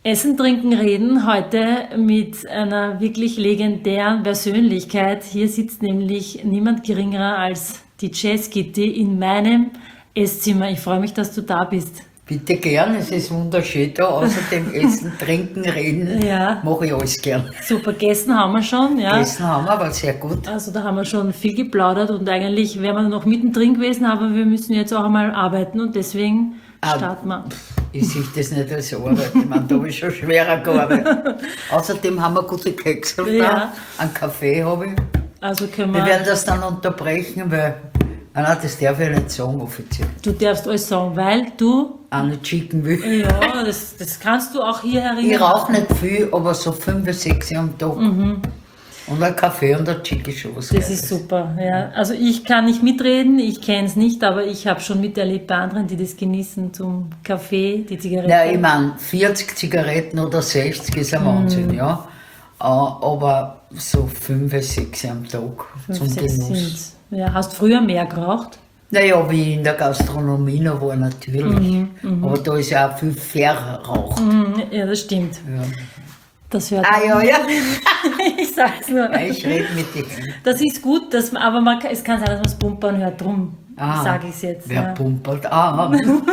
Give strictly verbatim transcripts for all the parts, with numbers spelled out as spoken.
Essen, Trinken, Reden heute mit einer wirklich legendären Persönlichkeit. Hier sitzt nämlich niemand geringerer als die Jazz Kitty in meinem Esszimmer. Ich freue mich, dass du da bist. Bitte gern, es ist wunderschön da. Außerdem Essen, Trinken, Reden, Ja. mache ich alles gern. Super, gegessen haben wir schon. Ja. Essen haben wir, aber sehr gut. Also da haben wir schon viel geplaudert und eigentlich wären wir noch mittendrin gewesen, aber wir müssen jetzt auch einmal arbeiten und deswegen Ah, starten wir. Ich sehe das nicht als Arbeit, ich meine, da habe ich schon schwerer gearbeitet. Außerdem haben wir gute Kekse Ja. da, einen Kaffee habe ich. Also können Wir wir, werden das dann unterbrechen, weil, ah nein, das darf ich nicht sagen offiziell. du darfst alles sagen, weil du, Auch nicht schicken will. ja, das, das kannst du auch hier Ich erinnern. rauche nicht viel, aber so fünf bis sechs am Tag. Und ein Kaffee und ein Chick ist schon was Das Geiles. ist super, ja. Also ich kann nicht mitreden, ich kenne es nicht, aber ich habe schon miterlebt bei anderen, die das genießen zum Kaffee, die Zigaretten. Ja, ich meine, vierzig Zigaretten oder sechzig ist ein Wahnsinn, ja. Äh, Aber so fünf bis sechs am Tag Fünf, zum sechs Genuss. sind's. Ja, hast früher mehr geraucht? Naja, wie ich in der Gastronomie noch war, natürlich. Aber da ist ja auch viel verraucht. Mhm, ja, das stimmt. Ja. Das hört Ah ja, ja. ich sag's nur. Ja, ich rede mit dir. Das ist gut, dass man, aber man, kann- es kann sein, dass man es pumpern hört, drum Ah, sage ich es jetzt. Wer Ja. pumpert? Ah,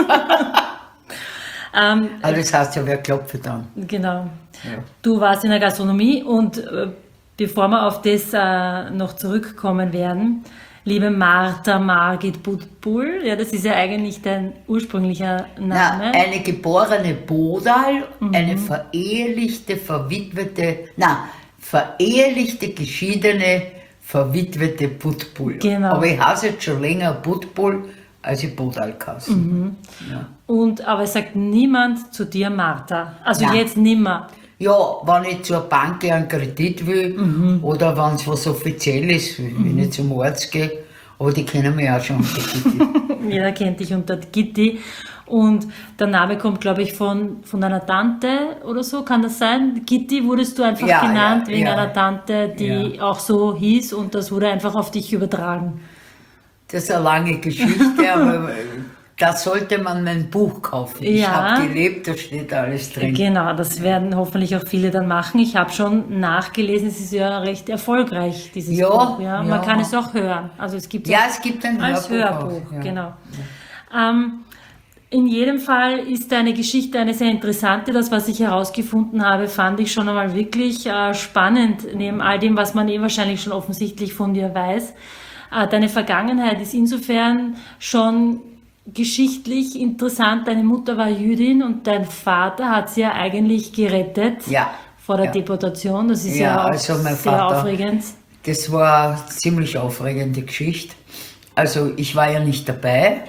Ähm, ah, das heißt ja, wer klopft dann? genau. Ja. Du warst in der Gastronomie und äh, bevor wir auf das äh, noch zurückkommen werden, liebe Martha Margit Budbul, ja, das ist ja eigentlich dein ursprünglicher Na, Name. eine geborene Bodal, eine verehelichte, verwitwete, na, verehelichte, geschiedene, verwitwete Budbul. Genau. Aber ich heiße jetzt schon länger Budbul, als ich Bodal heiße. Ja. Und, aber es sagt niemand zu dir Martha. Also Nein. jetzt nimmer. Ja, wenn ich zur Bank einen Kredit will oder wenn es was offiziell ist, wenn ich zum Arzt gehe, aber die kennen mich auch schon. Die Jeder kennt dich unter Gitti. Und der Name kommt, glaube ich, von, von deiner Tante oder so, kann das sein? Gitti wurdest du einfach Ja, genannt ja, wegen ja. einer Tante, die auch so hieß und das wurde einfach auf dich übertragen. Das ist eine lange Geschichte, aber da sollte man mein Buch kaufen. Ich Ja. habe gelebt, da steht alles drin. Genau, das werden hoffentlich auch viele dann machen. Ich habe schon nachgelesen, es ist ja recht erfolgreich, dieses Ja, Buch. Ja. Man ja. kann es auch hören. Also es gibt Ja, es gibt ein als Hörbuch. Hörbuch, auch, ja. genau. Ähm, in jedem Fall ist deine Geschichte eine sehr interessante. Das, was ich herausgefunden habe, fand ich schon einmal wirklich äh, spannend, neben all dem, was man eh wahrscheinlich schon offensichtlich von dir weiß. Äh, deine Vergangenheit ist insofern schon geschichtlich interessant. Deine Mutter war Jüdin und dein Vater hat sie ja eigentlich gerettet Ja. vor der Ja. Deportation. Das ist ja, Ja, auch also mein sehr Vater- aufregend. Das war eine ziemlich aufregende Geschichte. Also ich war ja nicht dabei.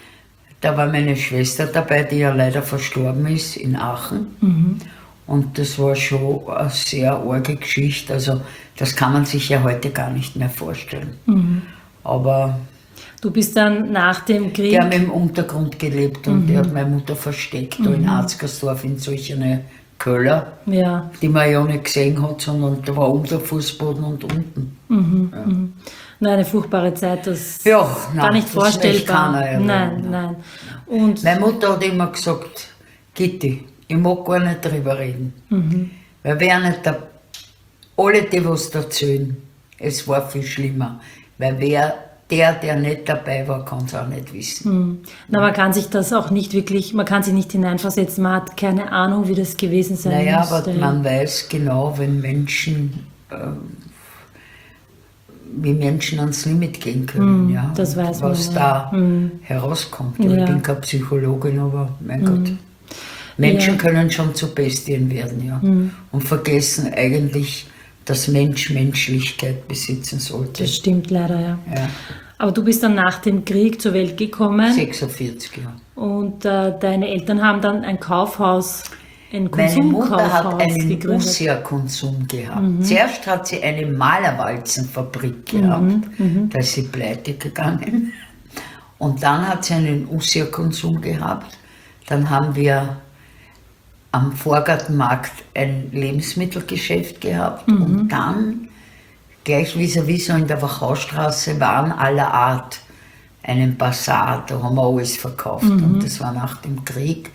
Da war meine Schwester dabei, die ja leider verstorben ist in Aachen. Und das war schon eine sehr arge Geschichte. Also das kann man sich ja heute gar nicht mehr vorstellen. Aber Du bist dann nach dem Krieg... die haben im Untergrund gelebt und die hat meine Mutter versteckt, da in Arzgersdorf in solchen Köller, Ja, die man ja nicht gesehen hat, sondern da war oben der Fußboden und unten. nein, eine furchtbare Zeit, das Ja, gar nein, nicht das vorstellbar. möchte keiner erleben, nein, ja. nein. Und Meine Mutter hat immer gesagt, Gitti, ich mag gar nicht drüber reden. Weil wer nicht der, alle die was erzählen, es war viel schlimmer. Weil wer, der, der nicht dabei war, kann es auch nicht wissen. na, man kann sich das auch nicht wirklich, man kann sich nicht hineinversetzen, man hat keine Ahnung, wie das gewesen sein Naja, müsste. aber man weiß genau, wenn Menschen, äh, wie Menschen ans Limit gehen können, ja. das und weiß man, was ja. da herauskommt. Ja, Ja. Ich bin keine Psychologin, aber mein Gott. Menschen Ja. können schon zu Bestien werden, ja. Und vergessen eigentlich, dass Mensch Menschlichkeit besitzen sollte. Das stimmt leider, ja. Ja. Aber du bist dann nach dem Krieg zur Welt gekommen sechsundvierzig, ja. und äh, deine Eltern haben dann ein Kaufhaus, ein Meine Mutter hat Konsumkaufhaus einen gegründet. Usea-Konsum gehabt. Zuerst hat sie eine Malerwalzenfabrik gehabt, da ist sie pleite gegangen. Und dann hat sie einen Usea-Konsum gehabt. Dann haben wir am Vorgartenmarkt ein Lebensmittelgeschäft gehabt und dann gleich vis-à-vis so in der Wachaustraße Waren aller Art, einen Bazar, da haben wir alles verkauft. Und das war nach dem Krieg.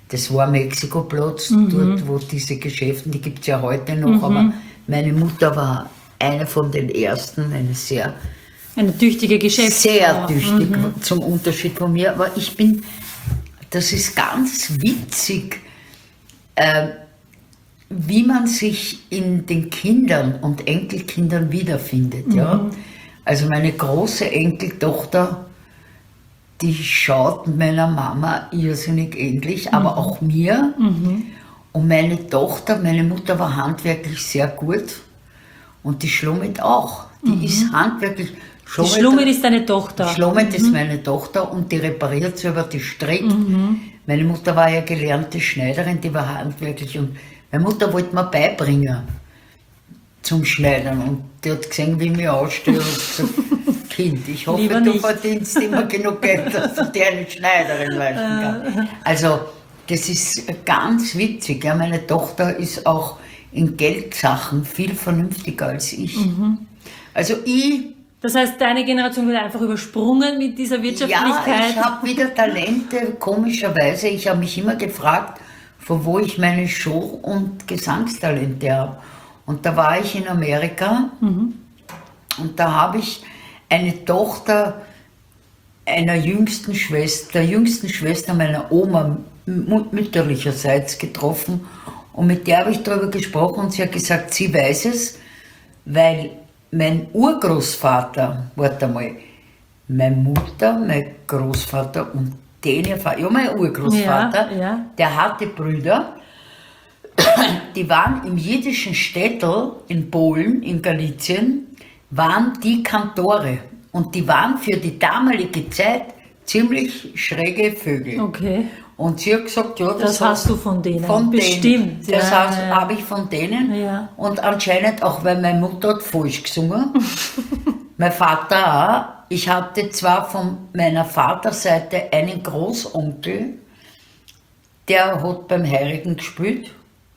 Das war Mexikoplatz, mhm. dort wo diese Geschäfte, die gibt es ja heute noch, mhm. aber meine Mutter war eine von den ersten, eine sehr... Eine tüchtige Geschäftsfrau. Sehr tüchtig, mhm. zum Unterschied von mir, aber ich bin, das ist ganz witzig, äh, wie man sich in den Kindern und Enkelkindern wiederfindet. Mhm. Ja? Also meine große Enkeltochter, die schaut meiner Mama irrsinnig ähnlich, mhm. aber auch mir. Mhm. Und meine Tochter, meine Mutter war handwerklich sehr gut und die Schlummet auch. Die mhm. ist handwerklich... Schlummet, die Schlummet ist deine Tochter? Schlummet mhm. ist meine Tochter und die repariert selber, die strickt. Mhm. Meine Mutter war ja gelernte Schneiderin, die war handwerklich und meine Mutter wollte mir beibringen zum Schneidern und die hat gesehen, wie ich mich ausstehe und gesagt, Kind, ich hoffe, Lieber du nicht. verdienst immer genug Geld, dass du dir eine Schneiderin leisten kannst. Also, das ist ganz witzig. Ja, meine Tochter ist auch in Geldsachen viel vernünftiger als ich. Mhm. Also ich... Das heißt, deine Generation wird einfach übersprungen mit dieser Wirtschaftlichkeit? Ja, ich habe wieder Talente, komischerweise. Ich habe mich immer gefragt, von wo ich meine Show- und Gesangstalente habe. Und da war ich in Amerika mhm. und da habe ich eine Tochter einer jüngsten Schwester, der jüngsten Schwester meiner Oma mütterlicherseits getroffen und mit der habe ich darüber gesprochen und sie hat gesagt, sie weiß es, weil mein Urgroßvater, warte mal, meine Mutter, mein Großvater und den ihr Vater, ja mein Urgroßvater, ja, ja. der hatte Brüder, die waren im jiddischen Städtel in Polen, in Galizien, waren die Kantore. Und die waren für die damalige Zeit ziemlich schräge Vögel. Okay. Und sie hat gesagt, ja, das, das hast du von denen. Von Bestimmt. Denen. Das ja, heißt, ja. habe ich von denen. Ja. Und anscheinend auch, weil meine Mutter hat falsch gesungen. Mein Vater auch. Ich hatte zwar von meiner Vaterseite einen Großonkel, der hat beim Heirigen gespielt,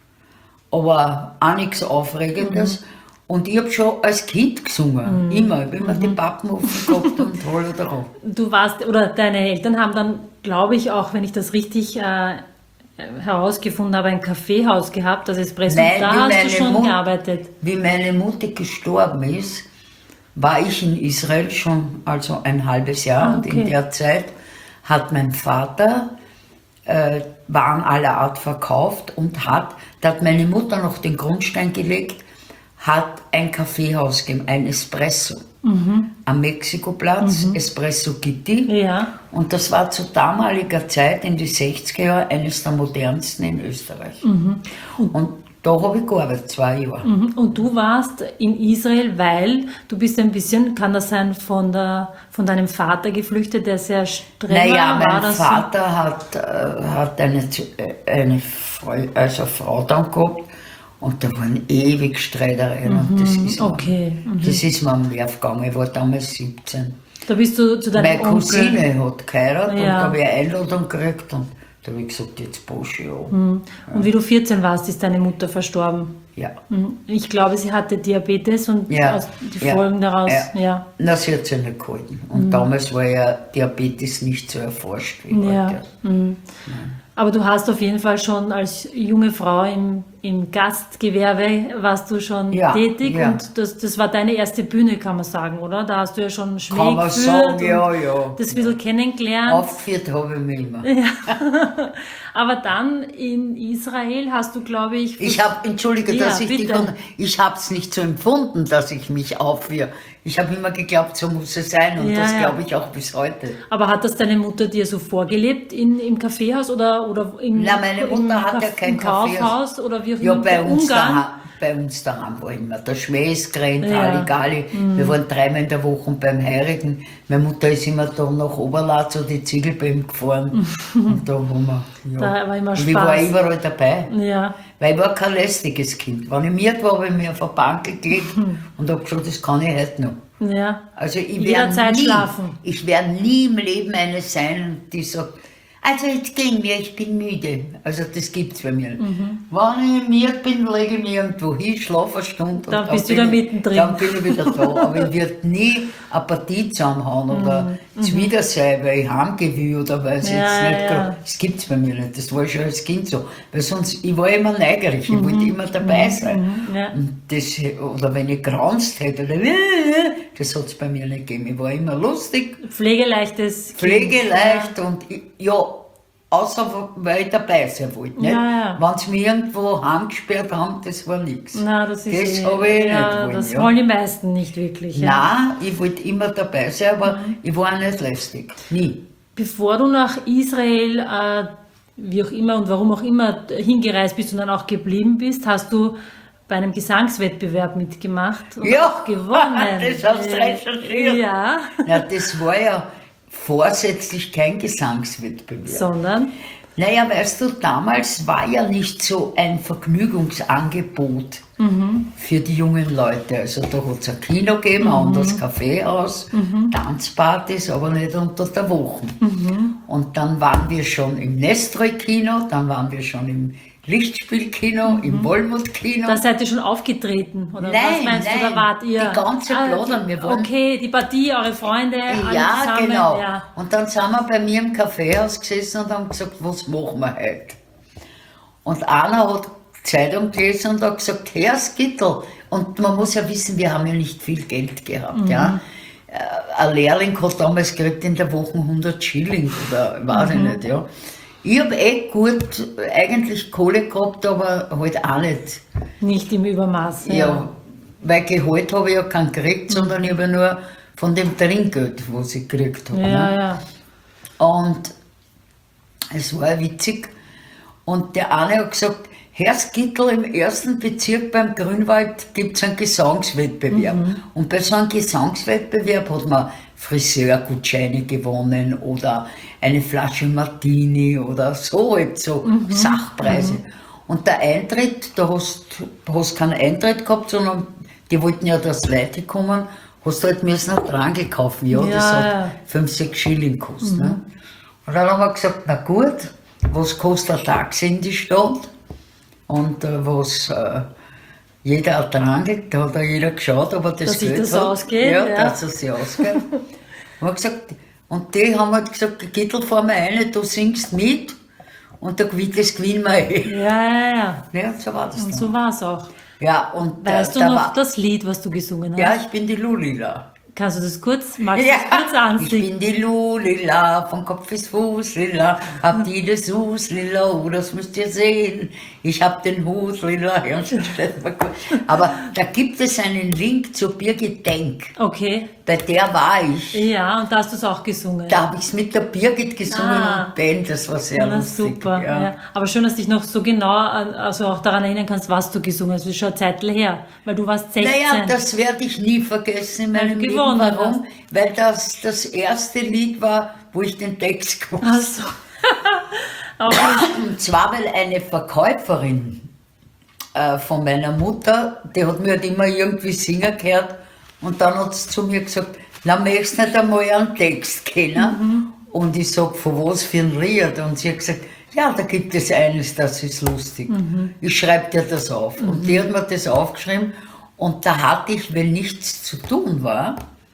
aber auch nichts Aufregendes. Mhm. Und ich habe schon als Kind gesungen, mhm. immer. Ich habe immer mhm. die Pappen offen gehabt und holla drauf. Du warst, oder deine Eltern haben dann, glaube ich, auch, wenn ich das richtig äh, herausgefunden habe, ein Kaffeehaus gehabt, das Espresso. Nein, da hast du schon Mut, gearbeitet. Wie meine Mutter gestorben ist, war ich in Israel schon also ein halbes Jahr. Ah, okay. Und in der Zeit hat mein Vater äh, Waren aller Art verkauft und hat, da hat meine Mutter noch den Grundstein gelegt, hat ein Kaffeehaus gegeben, ein Espresso. Mhm. Am Mexikoplatz, mhm. Espresso Gitti. Ja. Und das war zu damaliger Zeit, in die sechziger Jahre, eines der modernsten in Österreich. Mhm. Und, und da habe ich gearbeitet, zwei Jahre. Mhm. Und du warst in Israel, weil du bist ein bisschen, kann das sein, von, der, von deinem Vater geflüchtet, der sehr streng war? Naja, mein war das Vater so? hat, äh, hat eine, eine Frau, also eine Frau dann gehabt. Und da waren ewig Streitereien. Mhm, und das ist, okay. mir, mhm. das ist mir am Nerv gegangen. Ich war damals siebzehn. Da bist du zu deinem Meine Onkel. Cousine hat geheiratet ja. und da habe ich eine Einladung gekriegt. Und da habe ich gesagt, jetzt Bosche, ja. Mhm. Und wie du vierzehn warst, ist deine Mutter verstorben. Ja. Mhm. Ich glaube, sie hatte Diabetes und ja. aus, die Folgen ja. daraus. Ja. Ja. Na, sie hat sich nicht gehalten. Und mhm. damals war ja Diabetes nicht so erforscht wie ja. heute. Mhm. Aber du hast auf jeden Fall schon als junge Frau im, im Gastgewerbe warst du schon ja, tätig ja. und das, das war deine erste Bühne, kann man sagen, oder? Da hast du ja schon Schmäh kann man geführt sagen, ja, ja. das ein bisschen kennengelernt. Aufgeführt habe ich mich immer. Ja. Aber dann in Israel hast du, glaube ich... Ich habe, entschuldige, ja, dass ich bitte. dich... Ich habe es nicht so empfunden, dass ich mich aufführe. Ich habe immer geglaubt, so muss es sein und ja, das ja. glaube ich auch bis heute. Aber hat das deine Mutter dir so vorgelebt in, im Kaffeehaus oder, oder im, Na, meine Mutter im, hat ja kein im Kaufhaus? Oder wie auch ja, immer, bei uns, Ungarn? daheim, bei uns daheim war immer der Schmähsgrenz, Ja. Halligalli. Mhm. Wir waren dreimal in der Woche beim Heirigen. Meine Mutter ist immer da nach Oberlatz oder die Ziegelbeim gefahren. Und da waren wir. Ja. Da war immer und ich war Spaß. überall dabei. Ja. Weil ich war kein lästiges Kind. Wenn ich miert war, habe ich mich auf eine Bank gelegt und habe gesagt, das kann ich heute noch. Ja. Also ich werde Jederzeit nie, schlafen. ich werde nie im Leben eine sein, die sagt, Also jetzt gehen wir, ich bin müde. Also das gibt's bei mir nicht. Mhm. Wenn ich müde bin, lege ich mich irgendwo hin, schlafe eine Stunde. Dann und bist dann du wieder bin mittendrin. Ich, dann bin ich wieder da. Aber ich werde nie eine Partie zusammenhauen oder mhm. zuwider sein, weil ich heimgehen will oder weil es Ja, jetzt nicht ja. gerade... Das gibt's bei mir nicht. Das war schon als Kind so. Weil sonst, ich war immer neugierig, ich wollte immer dabei sein. Mhm. Ja. Und das, oder wenn ich geranzt hätte, oder, das hat's bei mir nicht gegeben. Ich war immer lustig. Pflegeleichtes Kind. Pflegeleicht und ich, ja, außer weil ich dabei sein wollte. Nicht? Ja, ja. Wenn sie mich irgendwo heimgesperrt haben, das war nichts. Na, das ist Das habe ich ja, nicht wollen. Das Ja. wollen die meisten nicht wirklich. Ja. Nein, ich wollte immer dabei sein, aber Mhm. ich war auch nicht lästig. Nie. Bevor du nach Israel, äh, wie auch immer und warum auch immer, hingereist bist und dann auch geblieben bist, hast du bei einem Gesangswettbewerb mitgemacht und Ja, auch gewonnen. das hast du Äh, recherchiert. Ja, Ja, das war ja vorsätzlich kein Gesangswettbewerb. sondern, Naja, weißt du, damals war ja nicht so ein Vergnügungsangebot für die jungen Leute. Also da hat es ein Kino gegeben, ein anderes Kaffeehaus, Tanzpartys, aber nicht unter der Woche. Und dann waren wir schon im Nestroy-Kino, dann waren wir schon im Lichtspielkino, im Wollmut-Kino. da seid ihr schon aufgetreten, oder Nein, was meinst du, nein, da wart ihr? die ganze Plodern, wir waren- Okay, die Partie, eure Freunde, alle Ja, zusammen. genau. Ja. Und dann sind wir bei mir im Kaffeehaus gesessen und haben gesagt, was machen wir heute? Und einer hat Zeitung gelesen und hat gesagt, Herr Skittel. Und man muss ja wissen, wir haben ja nicht viel Geld gehabt. Ja? Äh, Ein Lehrling hat damals gekriegt in der Woche hundert Schilling oder weiß ich nicht. Ja? Ich habe eh gut eigentlich Kohle gehabt, aber halt auch nicht. Nicht im Übermaß. Ja, weil Gehalt habe ich ja keinen gekriegt, sondern ich habe ja nur von dem Trinkgeld, was ich gekriegt habe. Ja, ne? ja. Und es war witzig. Und der eine hat gesagt, Herr Skittel, im ersten Bezirk beim Grünwald gibt es einen Gesangswettbewerb. Und bei so einem Gesangswettbewerb hat man Friseurgutscheine gewonnen oder eine Flasche Martini oder so, halt so Sachpreise. Und der Eintritt, da hast du keinen Eintritt gehabt, sondern die wollten ja, dass Leute kommen, hast du halt müssen einen Trank kaufen. Ja, Ja, das hat ja. fünf, sechs Schilling gekostet. Ne? Und dann haben wir gesagt, na gut, was kostet ein Taxi in die Stadt? Und äh, was äh, jeder ein Trank, da hat ja jeder geschaut, ob er das Dass sich Geld das hat. ausgeht, Ja, ja. dass es sich ausgeht. Und, wir gesagt, und die haben halt gesagt, Gittel, fahr mal rein, du singst mit und der gewinnt das gewinnen wir eh. Ja, ja, ja. Ja, so war das Und dann. so war es auch. Ja, und Weißt äh, du da noch war, das Lied, was du gesungen hast? ja, ich bin die Lulila. Kannst du das kurz, magst du das kurz ich ansingen? bin die Lulila, von Kopf bis Fuß lila, hab die des Sus lila, oh, das müsst ihr sehen, ich hab den Hut lila. Ja, schon stellt mal gut. Aber da gibt es einen Link zur Birgit Denk, Okay. bei der war ich. Ja, und da hast du es auch gesungen. Da habe ich es mit der Birgit gesungen Ah. und Ben, das war sehr Na, lustig. super. Ja. Ja. Aber schön, dass du dich noch so genau an, also auch daran erinnern kannst, was du gesungen hast. Das ist schon eine Zeit her, weil du warst sechzehn. Naja, das werde ich nie vergessen in meinem Weil du Leben. gewonnen Warum? hast. Weil das das erste Lied war, wo ich den Text gewusst habe. Ach so. Auch nicht. Und zwar, weil eine Verkäuferin äh, von meiner Mutter, die hat mir halt immer irgendwie singen gehört und dann hat sie zu mir gesagt, na, möchtest du nicht einmal einen Text kennen? Und ich sag, von was für ein Lied? Und sie hat gesagt, ja, da gibt es eines, das ist lustig. Ich schreibe dir das auf. Und die hat mir das aufgeschrieben und da hatte ich, wenn nichts zu tun war,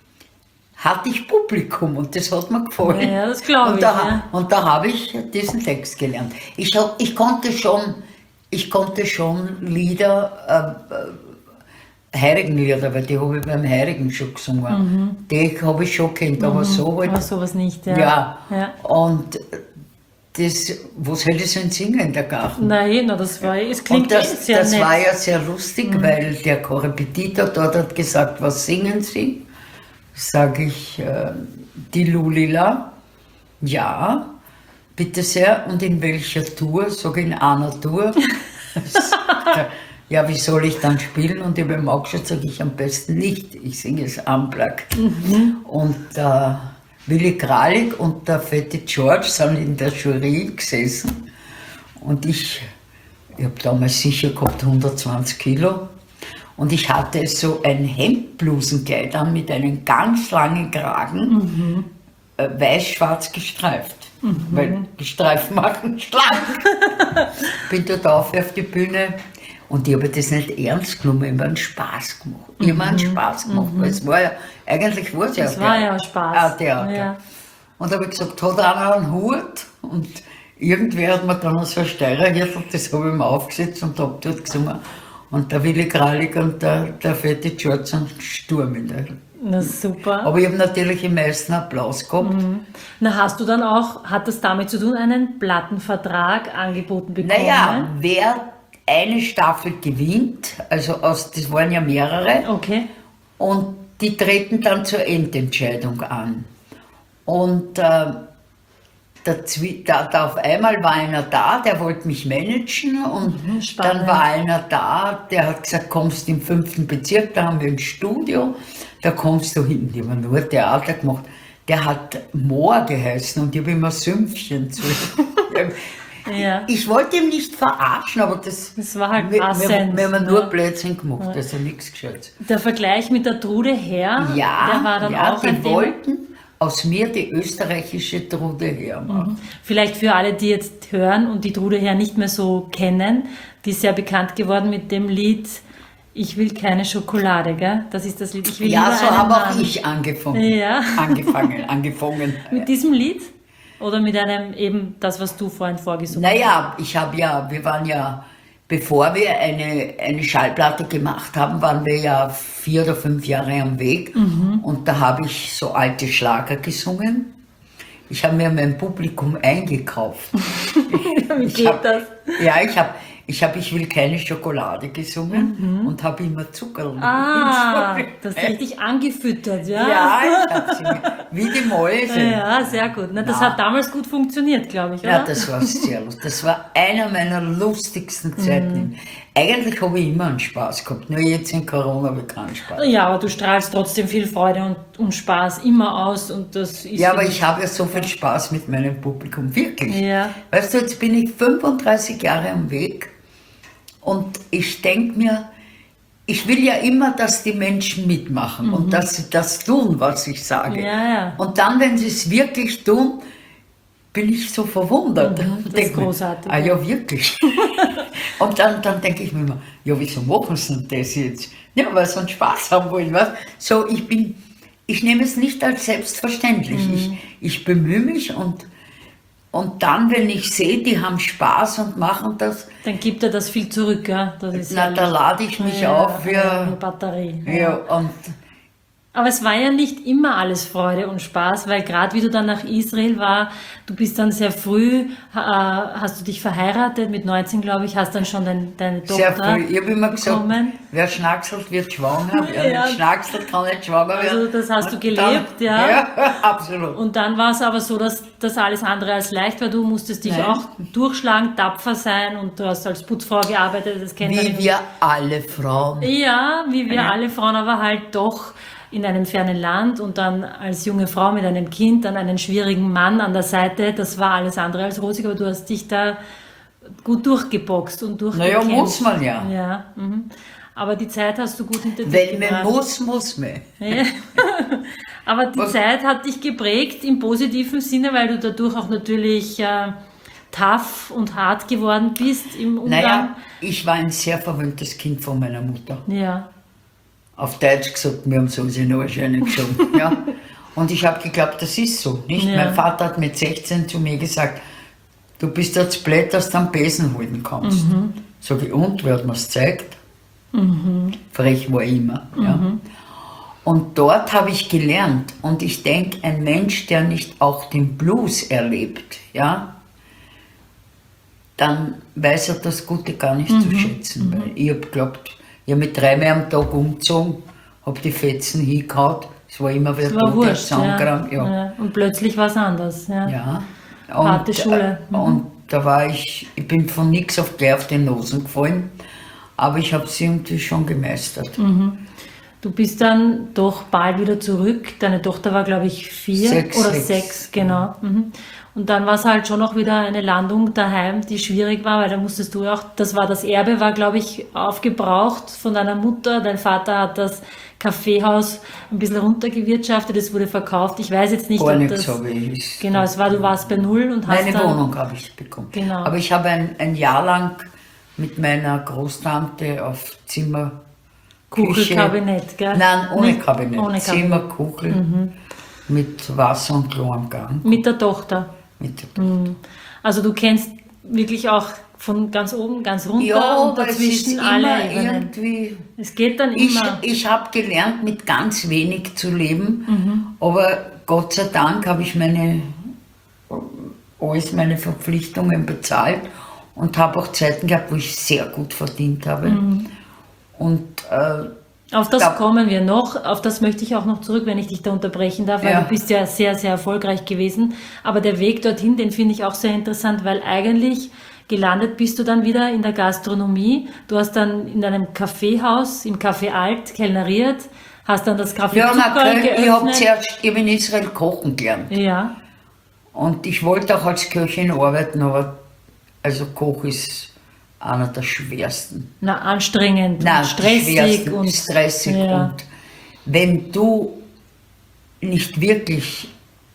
hatte ich Publikum und das hat mir gefallen. Ja, das glaube Und ich, da, ja. und da habe ich diesen Text gelernt. Ich, hab, ich, konnte, schon, ich konnte schon Lieder, äh, äh, Heiligenlieder, weil die habe ich beim Heiligen schon gesungen. Die habe ich schon kennt, aber so halt. Aber sowas nicht, ja. Ja. ja. Und das, was hätte ich denn singen in der Garten? Nein, na, das war, es klingt Und das, echt sehr das nett. war ja sehr lustig, weil der Korrepetitor dort hat gesagt, was singen Sie? Sage ich, äh, die Lulila. Ja, bitte sehr. Und in welcher Tour? Sage ich, in einer Tour. Ja, wie soll ich dann spielen? Und ich habe ihm auch gesagt, sage ich am besten nicht. Ich singe es unplugged. Und äh, Willi Kralik und der fette George sind in der Jury gesessen. Und ich, ich habe damals sicher gehabt hundertzwanzig Kilo. Und ich hatte so ein Hemdblusenkleid an mit einem ganz langen Kragen, äh, weiß-schwarz gestreift. mhm. weil die Streifen machen schlank. Bin dort auf auf die Bühne und ich habe das nicht ernst genommen, ich habe einen Spaß gemacht. Ich habe einen Spaß gemacht, weil es war ja, eigentlich war es ja Das war ja Spaß. ein Theater. Ja. Und da habe ich gesagt, hat einer einen Hut? Und irgendwer hat mir dann so ein Steirerhirtel, das habe ich mir aufgesetzt und habe dort gesungen. Und der Willi Kralik und der, der fette George sind Sturm in der. Na super. Aber ich habe natürlich den meisten Applaus gehabt. Mhm. Na, hast du dann auch, hat das damit zu tun, einen Plattenvertrag angeboten bekommen? Naja, wer eine Staffel gewinnt, also aus, das waren ja mehrere, Okay. und die treten dann zur Endentscheidung an. Und äh, der, da, da auf einmal war einer da, der wollte mich managen und Mhm, spannend. dann war einer da, der hat gesagt, kommst im fünften Bezirk, da haben wir ein Studio, da kommst du hin. Die haben nur Theater gemacht. Der hat Moor geheißen und ich habe immer Sümpfchen zu. Ja. Ich wollte ihn nicht verarschen, aber das, Das war halt wir, wir, passend, wir haben ne? nur Blödsinn gemacht, also nichts gescheit. Der Vergleich mit der Trude Herr, Ja, der war dann ja, auch die ein Thema. wollten aus mir die österreichische Trude hermachen. Vielleicht für alle, die jetzt hören und die Trude Herr nicht mehr so kennen, die ist ja bekannt geworden mit dem Lied Ich will keine Schokolade, gell? Das ist das Lied. Ich will Ja, lieber so einen habe auch Mann. ich angefangen. Ja. Angefangen, angefangen. Mit diesem Lied? Oder mit einem, eben das, was du vorhin vorgesungen hast? Naja, ich habe ja, wir waren ja, bevor wir eine, eine Schallplatte gemacht haben, waren wir ja vier oder fünf Jahre am Weg. Mhm. Und da habe ich so alte Schlager gesungen. Ich habe mir mein Publikum eingekauft. Wie Ich geht hab, das? Ja, ich habe ich, hab, ich will keine Schokolade gesungen und habe immer Zucker. Ah, das ist richtig angefüttert, ja? Ja, ich habe sie wie die Mäuse. Ja, sehr gut. Na, das Na. hat damals gut funktioniert, glaube ich, oder? Ja, das war sehr lustig. Das war einer meiner lustigsten Zeiten. Eigentlich habe ich immer einen Spaß gehabt, nur jetzt in Corona habe ich keinen Spaß. Ja, aber du strahlst trotzdem viel Freude und, und Spaß immer aus und das ist... Ja, aber ich habe ja so viel Spaß mit meinem Publikum, wirklich. Ja. Weißt du, jetzt bin ich fünfunddreißig Jahre am Weg und ich denke mir, ich will ja immer, dass die Menschen mitmachen und dass sie das tun, was ich sage. Ja, ja. Und dann, wenn sie es wirklich tun, bin ich so verwundert. Mhm, das Denk ist mir, großartig, Ah ja. ja, wirklich. Und dann, dann denke ich mir immer, ja, wieso machen sie denn das jetzt? Ja, weil sie einen Spaß haben wollen. Was? So, ich bin, ich nehme es nicht als selbstverständlich. Ich, ich bemühe mich und, und dann, wenn ich sehe, die haben Spaß und machen das, Dann gibt er das viel zurück, ja? Das ist na, ja da lade ich mich ja, auf eine für, Batterie. ja, und Aber es war ja nicht immer alles Freude und Spaß, weil gerade wie du dann nach Israel war, du bist dann sehr früh, äh, hast du dich verheiratet, mit neunzehn glaube ich, hast dann schon dein, deine Tochter sehr früh. Ich habe immer gesagt, bekommen. wer schnackselt, wird schwanger. Wer Ja. nicht schnackselt, kann nicht schwanger werden. Also das hast du Und gelebt, dann, ja. Ja, absolut. Und dann war es aber so, dass das alles andere als leicht war. Du musstest dich Nein. auch durchschlagen, tapfer sein und du hast als Putzfrau gearbeitet, das kennen Wie wir alle Frauen. Ja, wie wir Ja. alle Frauen, aber halt doch in einem fernen Land und dann als junge Frau mit einem Kind, dann einen schwierigen Mann an der Seite, das war alles andere als rosig, aber du hast dich da gut durchgeboxt und durchgekämpft. Naja, muss man ja. Ja, mhm. Aber die Zeit hast du gut hinter dich Wenn man gebracht. muss, muss man. Ja. Aber die Was- Zeit hat dich geprägt im positiven Sinne, weil du dadurch auch natürlich äh, tough und hart geworden bist im Umgang. Naja, ich war ein sehr verwöhntes Kind von meiner Mutter. Ja. Auf Deutsch gesagt, wir haben so in den Arsch geschoben. Ja. Und ich habe geglaubt, das ist so. Nicht? Ja. Mein Vater hat mit sechzehn zu mir gesagt, du bist jetzt blöd, dass du am Besen holen kannst. Mhm. Sag ich, und, wer hat mir es gezeigt? Frech war ich immer. Ja. Mhm. Und dort habe ich gelernt. Und ich denke, ein Mensch, der nicht auch den Blues erlebt, ja, dann weiß er das Gute gar nicht Mhm. zu schätzen. Weil ich habe geglaubt, ich habe mich dreimal am Tag umgezogen, habe die Fetzen hingehauen, es war immer wieder Das war toter wurscht, ja. Zusammengekramt, ja. Ja. Und plötzlich war es anders. Ja. Ja. Harte Schule. äh, Und da war ich, ich bin von nix auf gleich auf die Nosen gefallen, aber ich habe es irgendwie schon gemeistert. Du du bist dann doch bald wieder zurück. Deine Tochter war, glaube ich, vier Sechs, oder sechs. sechs, genau. Mhm. Und dann war es halt schon noch wieder eine Landung daheim, die schwierig war, weil da musstest du auch, das war das Erbe, war, glaube ich, aufgebraucht von deiner Mutter. Dein Vater hat das Kaffeehaus ein bisschen runtergewirtschaftet, es wurde verkauft. Ich weiß jetzt nicht, Gar ob nichts das... habe ich. Genau, es war, du warst bei Null und hast Meine dann... Wohnung habe ich bekommen. Genau. Aber ich habe ein, ein Jahr lang mit meiner Großtante auf Zimmer Kuchelkabinett, gell? Nein, ohne Nicht- Kabinett. ohne Kabinett. Zimmerkuchel mit Wasser und Klo am Gang. Mit der Tochter. Mit der Also du kennst wirklich auch von ganz oben, ganz runter Ja, und aber es ist dazwischen alle immer Ebenen. irgendwie... Es geht dann Ich, immer. ich habe gelernt, mit ganz wenig zu leben, Mhm. aber Gott sei Dank habe ich meine, alles meine Verpflichtungen bezahlt und habe auch Zeiten gehabt, wo ich sehr gut verdient habe. Mhm. Und äh, Auf das Da- kommen wir noch, auf das möchte ich auch noch zurück, wenn ich dich da unterbrechen darf, weil Ja. du bist ja sehr, sehr erfolgreich gewesen. Aber der Weg dorthin, den finde ich auch sehr interessant, weil eigentlich gelandet bist du dann wieder in der Gastronomie. Du hast dann in einem Kaffeehaus, im Café Alt, kellneriert, hast dann das Café ja, na, Zuckerl Kö- ich habe geöffnet. zuerst ich hab in Israel kochen gelernt. Ja, Und ich wollte auch als Köchin arbeiten, aber also Koch ist einer der schwersten. na, anstrengend, Nein, und stressig schwersten, und stressig. Ja. Und wenn du nicht wirklich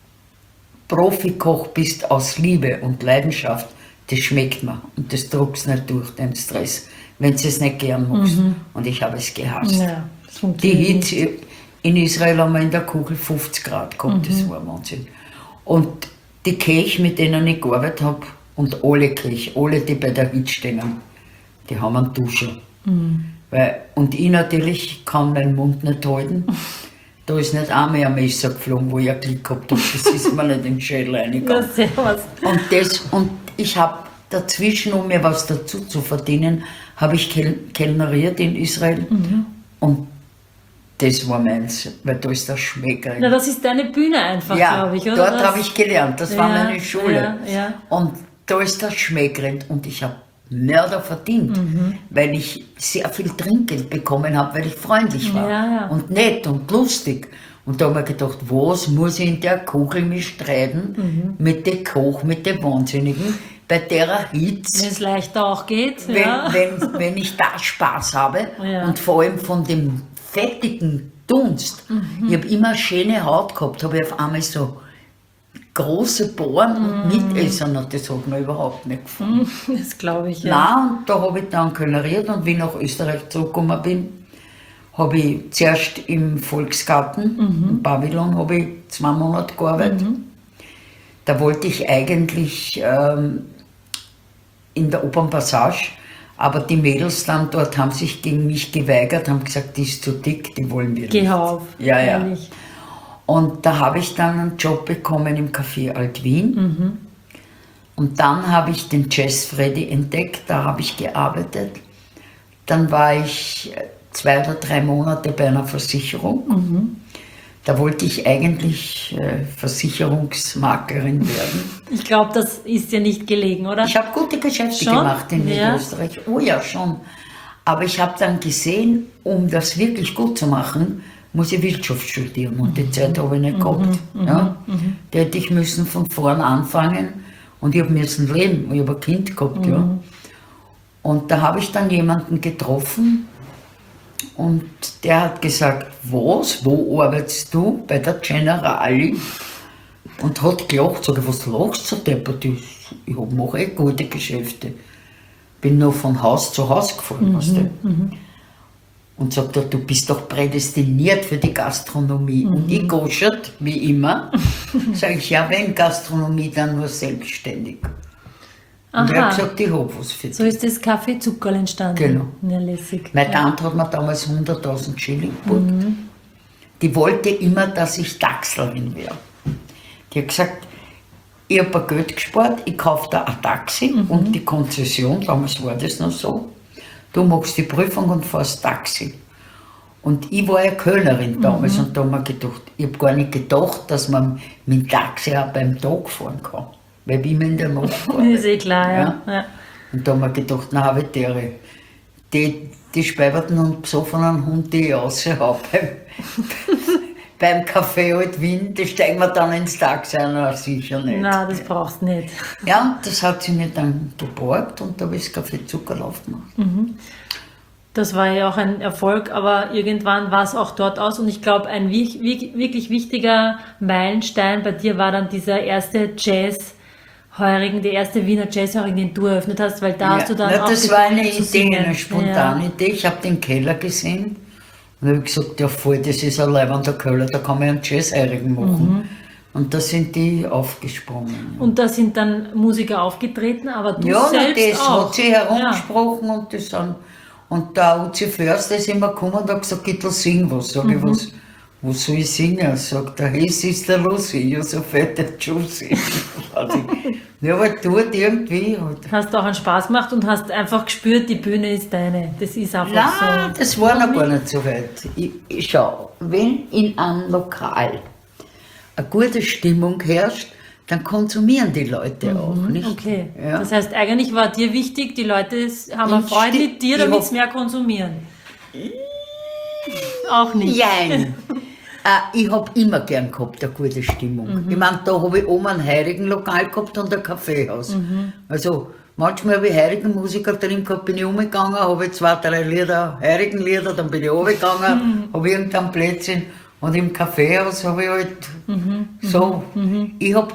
Profikoch bist aus Liebe und Leidenschaft, das schmeckt mir und das druckst nicht durch, den Stress, wenn du es nicht gern machst. Und ich habe es gehasst. ja, das Die funktioniert nicht. Hitze, in Israel haben wir in der Kugel fünfzig Grad gehabt, Mhm. das war Wahnsinn. Und die Köche, mit denen ich gearbeitet habe, und alle Köche, alle, die bei der Hitze stehen, die haben einen Duscher. Mhm. Weil, und ich natürlich kann meinen Mund nicht halten. Da ist nicht einmal ein Messer geflogen, wo ich ein Glück gehabt habe, das ist mir nicht in den Schädel Na, reingegangen. servus. Und, das, und ich habe dazwischen, um mir was dazu zu verdienen, habe ich Kel Kellneriert in Israel. Mhm. Und das war meins, weil da ist der Schmecker. Na, das ist deine Bühne einfach, Ja, glaube ich, oder? dort Das- habe ich gelernt, das war Ja, meine Schule. ja, ja. Und da ist der Schmäckrind und ich habe Mörder verdient, Mhm. weil ich sehr viel Trinkgeld bekommen habe, weil ich freundlich war Ja, ja. und nett und lustig. Und da habe ich gedacht, was muss ich in der Kugel mich streiten Mhm. mit dem Koch, mit dem Wahnsinnigen, bei der Hitze. Wenn es leichter auch geht. Wenn, ja. wenn, wenn ich da Spaß habe Ja. und vor allem von dem fettigen Dunst. Mhm. Ich habe immer eine schöne Haut gehabt, habe ich auf einmal so große Bohren Mhm. und Mitessen und das hat mir überhaupt nicht gefallen. Das glaube ich, ja. Nein, und da habe ich dann kellneriert und wie ich nach Österreich zurückgekommen bin, habe ich zuerst im Volksgarten Mhm. in Babylon habe ich zwei Monate gearbeitet. Da wollte ich eigentlich ähm, in der Opernpassage, aber die Mädels dann dort haben sich gegen mich geweigert, haben gesagt, die ist zu dick, die wollen wir Geh nicht. auf. Ja, ja. ehrlich. Und da habe ich dann einen Job bekommen im Café Alt-Wien. Und dann habe ich den Jazz Freddy entdeckt, da habe ich gearbeitet. Dann war ich zwei oder drei Monate bei einer Versicherung. Da wollte ich eigentlich äh, Versicherungsmaklerin werden. Ich glaube, das ist dir nicht gelegen, oder? Ich habe gute Geschäfte Schon? gemacht in Ja. Österreich. Oh ja, schon. Aber ich habe dann gesehen, um das wirklich gut zu machen, muss ich Wirtschaft studieren. Und die Zeit habe ich nicht gehabt. Ja? Da hätte ich müssen von vorn anfangen und ich habe müssen leben. Ich habe ein Kind gehabt. Ja? Und da habe ich dann jemanden getroffen und der hat gesagt, was, wo arbeitest du? Bei der Generali. Und hat gelacht, sag ich, was lachst du, Deppert? Ich, ich mache eh gute Geschäfte. Bin nur von Haus zu Haus gefahren, weißt du. Und sagt er, du bist doch prädestiniert für die Gastronomie. Und ich goschert, wie immer, sage ich, ja, wenn Gastronomie, dann nur selbstständig. Und er Aha. hat gesagt, ich habe was für dich. So ist das Kaffee Zuckerl entstanden. Genau. Ja, lässig. Meine Tante hat mir damals hunderttausend Schilling geboten. Die wollte immer, dass ich Taxlerin wäre. Die hat gesagt, ich habe ein Geld gespart, ich kaufe da ein Taxi und die Konzession, damals war das noch so. Du machst die Prüfung und fährst Taxi. Und ich war ja Kölnerin damals und da habe ich gedacht, ich habe gar nicht gedacht, dass man mit dem Taxi auch beim Tag fahren kann. Weil wie man in der Nacht fährt. Ist eh klar, ja. ja. Und da haben wir gedacht, na, habe ich der, die, die speiberten und besoffenen Hund, die ich raushau beim, beim Café Alt Wien, die steigen wir dann ins Taxi ein, na, sicher nicht. Nein, das brauchst du nicht. Ja, das hat sie mir dann geborgt und da habe ich das Kaffee Zuckerlauf gemacht. Mhm. Das war ja auch ein Erfolg, aber irgendwann war es auch dort aus und ich glaube, ein wi- wi- wirklich wichtiger Meilenstein bei dir war dann dieser erste Jazz-Heurigen, der erste Wiener Jazz-Heurigen, den du eröffnet hast, weil da hast du dann na, auch das war eine begonnen zu Idee, singen. eine spontane Idee. Ich habe den Keller gesehen und habe gesagt, ja voll, das ist ein leibender Keller, da kann man einen Jazz-Heurigen machen. Und da sind die aufgesprungen. Und da sind dann Musiker aufgetreten, aber du Ja, na, selbst das auch. hat sie herumgesprochen und das sind, und der Uzi Förster ist immer gekommen und hat gesagt, Gittel, sing was. Sag ich, was, was soll ich singen? Sagt er, hey, Sister Lucy, you're so fat and juicy. Ja, aber tut irgendwie. Halt. Hast auch einen Spaß gemacht und hast einfach gespürt, die Bühne ist deine. Das ist einfach Nein, so. das war noch gar nicht so weit. Ich, ich schau, wenn in einem Lokal eine gute Stimmung herrscht, dann konsumieren die Leute auch, nicht? Okay, Ja. das heißt, eigentlich war dir wichtig, die Leute haben eine Ich Freude sti- mit dir, ich damit hab- sie mehr konsumieren. Auch nicht. Nein. äh, ich habe immer gern gehabt, eine gute Stimmung. Ich meine, da habe ich oben ein Heiligenlokal gehabt und ein Kaffeehaus. Also manchmal habe ich Heiligenmusiker drin gehabt, bin ich umgegangen, habe ich zwei, drei Lieder, Heiligenlieder, dann bin ich runtergegangen, habe irgendein Plätzchen und im Kaffeehaus habe ich halt so. Ich habe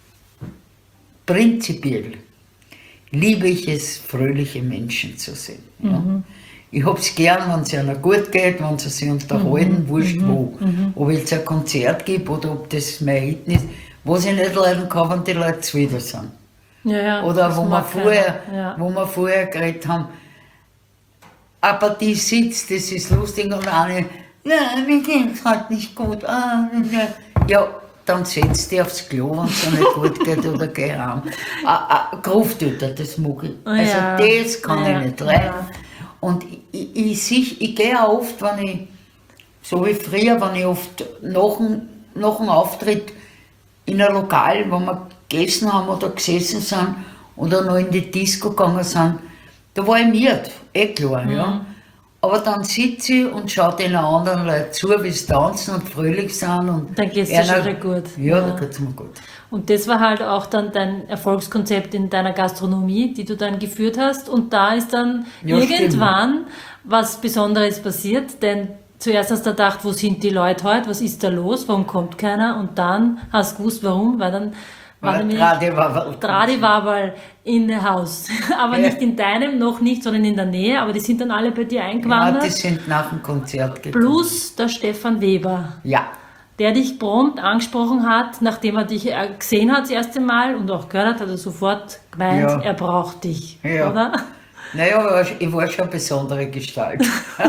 prinzipiell liebe ich es, fröhliche Menschen zu sehen. Ja. Ich habe es gern, wenn es ihnen gut geht, wenn sie sich unterhalten, wurscht wo. Ob ich jetzt ein Konzert gebe oder ob das mein Hit ist. Was ich nicht leiden kann, wenn die Leute zuwider sind. Ja, ja, Oder das wo wir, mag vorher, keiner. Ja. wo wir vorher geredet haben, aber die sitzt, das ist lustig und eine, ja, mir geht's halt nicht gut. Ah, ja. ja, dann setzt die aufs Klo, wenn es nicht gut geht oder geh heim. Ah, ah, Gruftüter, das mag ich. Also Ja. das kann Ja. ich nicht leiden. Ja. Und ich, ich, ich, ich gehe auch oft, wenn ich, so wie früher, wenn ich oft nach dem, nach dem Auftritt in ein Lokal, wo wir gegessen haben oder gesessen sind oder noch in die Disco gegangen sind, da war ich miert, eh klar, Mhm. ja. Aber dann sitze ich und schaue den anderen Leuten zu, wie sie tanzen und fröhlich sind. Und Dann geht's dir einer- schon wieder gut. Ja, Ja. da geht's mir gut. Und das war halt auch dann dein Erfolgskonzept in deiner Gastronomie, die du dann geführt hast. Und da ist dann Ja, irgendwann was Besonderes passiert, denn zuerst hast du gedacht, wo sind die Leute heute, was ist da los, warum kommt keiner? Und dann hast du gewusst, warum, weil dann war Weil nämlich Tradi war- Tradiwabal in the Haus. Aber Ja. nicht in deinem, noch nicht, sondern in der Nähe, aber die sind dann alle bei dir Ja, eingewandert. die sind nach dem Konzert gekommen. Plus der Stefan Weber, Ja. der dich prompt angesprochen hat, nachdem er dich äh, gesehen hat das erste Mal und auch gehört hat, hat er sofort gemeint, Ja. er braucht dich, Ja. oder? Naja, ich war schon eine besondere Gestalt.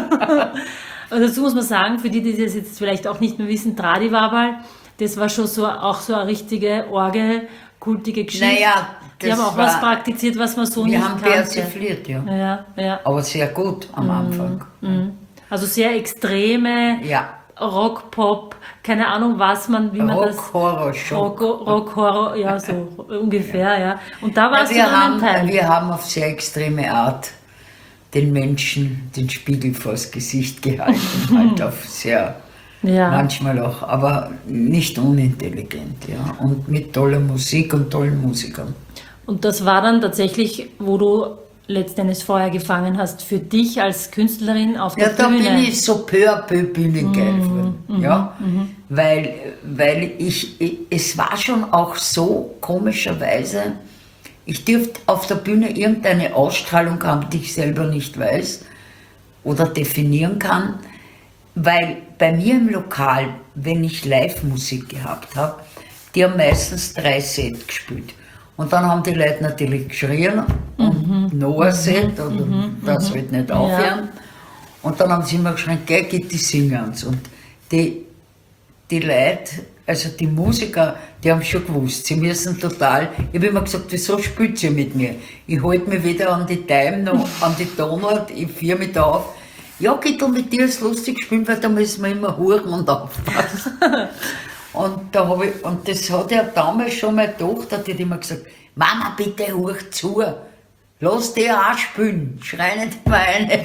Und dazu muss man sagen, für die, die das jetzt vielleicht auch nicht mehr wissen, Tradiwabal, das war schon so auch so eine richtige Orgelkultige Geschichte. Naja, die das haben auch war- was praktiziert, was man so Wir nicht haben kannte. persifliert, ja. Ja, ja. Aber sehr gut am Anfang. Mhm. Also sehr extreme Ja. Rock, Pop, keine Ahnung was man, wie man das... Rock, Horror, Schock. Rock, Rock, Horror, ja, so ungefähr, ja. Und da warst Ja, du wir, dann ein Teil. haben, wir haben auf sehr extreme Art den Menschen den Spiegel vors Gesicht gehalten. halt auf sehr, Ja. manchmal auch, aber nicht unintelligent. Ja. Und mit toller Musik und tollen Musikern. Und das war dann tatsächlich, wo du letztendlich Feuer gefangen hast für dich als Künstlerin auf Ja, der da Bühne. bin ich so peu à peu bin ich geil geworden. Ja? Weil, weil ich, ich, es war schon auch so komischerweise, ich dürfte auf der Bühne irgendeine Ausstrahlung haben, die ich selber nicht weiß oder definieren kann, weil bei mir im Lokal, wenn ich Live-Musik gehabt habe, die haben meistens drei Sets gespielt. Und dann haben die Leute natürlich geschrien und noch ein Set oder das wird nicht aufhören. Und dann haben sie immer geschrien, geh, geht die Singens. Und die, die Leute, also die Musiker, die haben schon gewusst, sie müssen total, ich habe immer gesagt, wieso spielt ihr mit mir? Ich halte mich weder an die Time noch an die Tonart, ich führe mich da auf. Ja, Gittel, mit dir ist lustig spielen, weil da müssen wir immer huren und aufpassen. Und, da hab ich, und das hat ja damals schon meine Tochter, die hat immer gesagt, Mama, bitte hör zu. lass die auch spielen, schrei nicht immer eine.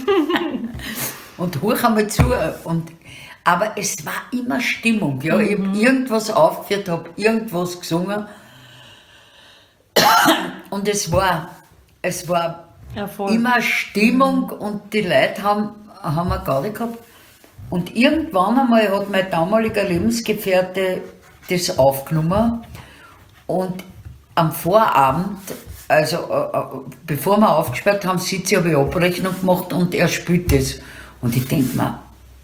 Und hoch einmal zu. Und, aber es war immer Stimmung. Ja. Ich habe irgendwas aufgeführt, habe irgendwas gesungen. Und es war, es war Erfolg. immer Stimmung und die Leute haben, haben eine Gaudi gehabt. Und irgendwann einmal hat mein damaliger Lebensgefährte das aufgenommen und am Vorabend, also äh, äh, bevor wir aufgesperrt haben, sitze ich, habe ich Abrechnung gemacht und er spielt das. Und ich denke mir,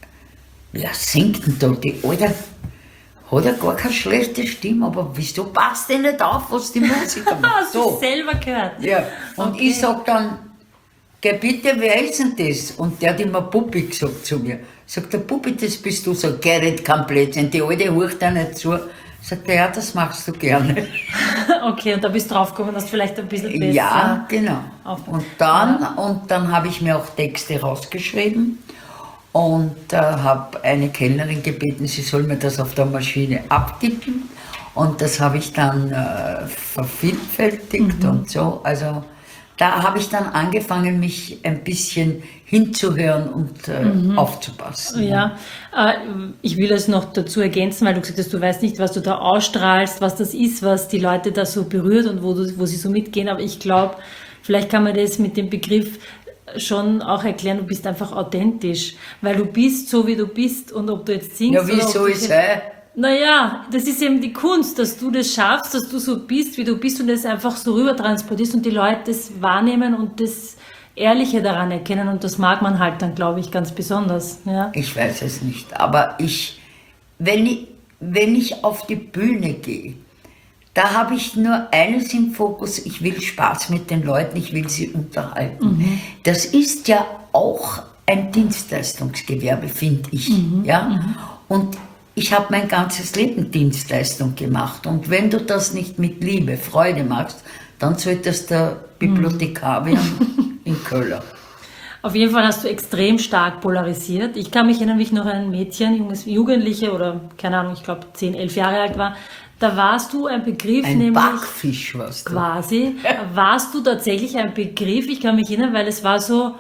wer singt denn da? Die Alte hat ja gar keine schlechte Stimme, aber wieso passt denn nicht auf, was die Musiker machen? Hast du selber gehört? Ja, und Okay. ich sag dann, geh bitte, wer ist denn das? Und der hat immer Puppi gesagt zu mir. Sagt der Puppi, das bist du, so Gerrit komplett. Und die Alte hört da nicht zu. Sagt er, ja, das machst du gerne. Okay, und da bist du draufgekommen, dass du vielleicht ein bisschen besser... Ja, genau. auf- Und dann, und dann habe ich mir auch Texte rausgeschrieben und äh, habe eine Kellnerin gebeten, sie soll mir das auf der Maschine abtippen. Und das habe ich dann äh, vervielfältigt Mhm. und so. Also da habe ich dann angefangen, mich ein bisschen hinzuhören und äh, aufzupassen. Mhm. Ja, äh, ich will es noch dazu ergänzen, weil du gesagt hast, du weißt nicht, was du da ausstrahlst, was das ist, was die Leute da so berührt und wo, du, wo sie so mitgehen. Aber ich glaube, vielleicht kann man das mit dem Begriff schon auch erklären, du bist einfach authentisch, weil du bist so, wie du bist und ob du jetzt singst Ja, oder wieso ob du ist jetzt- er? Naja, das ist eben die Kunst, dass du das schaffst, dass du so bist, wie du bist und das einfach so rüber transportierst und die Leute das wahrnehmen und das Ehrliche daran erkennen und das mag man halt dann, glaube ich, ganz besonders. Ja. Ich weiß es nicht, aber ich, wenn ich, wenn ich auf die Bühne gehe, da habe ich nur eines im Fokus, ich will Spaß mit den Leuten, ich will sie unterhalten. Das ist ja auch ein Dienstleistungsgewerbe, finde ich. Ja? Und ich habe mein ganzes Leben Dienstleistung gemacht und wenn du das nicht mit Liebe, Freude machst, dann solltest du Bibliothekar werden in Köln. Auf jeden Fall hast du extrem stark polarisiert. Ich kann mich erinnern, wie ich noch ein Mädchen, junges Jugendliche oder keine Ahnung, ich glaube zehn, elf Jahre alt war. Da warst du ein Begriff, Ein nämlich Backfisch warst du. quasi, warst du tatsächlich ein Begriff, ich kann mich erinnern, weil es war so,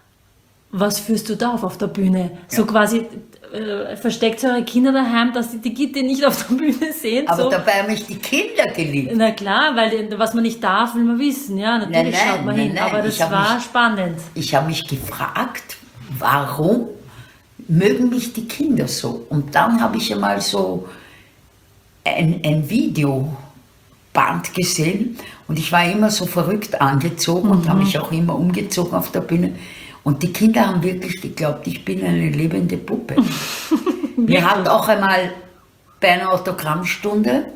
was führst du da auf auf der Bühne? So quasi, äh, versteckt eure Kinder daheim, dass sie die Gitte nicht auf der Bühne sehen. Aber so. dabei haben mich die Kinder geliebt. Na klar, weil die- was man nicht darf, will man wissen. Ja, natürlich Nein, nein, schaut man nein, hin, nein, aber das ich hab war mich- spannend. Ich habe mich gefragt, warum mögen mich die Kinder so? Und dann habe ich einmal so ein, ein Videoband gesehen und ich war immer so verrückt angezogen und habe mich auch immer umgezogen auf der Bühne. Und die Kinder haben wirklich geglaubt, ich bin eine lebende Puppe. Mir hat auch einmal bei einer Autogrammstunde,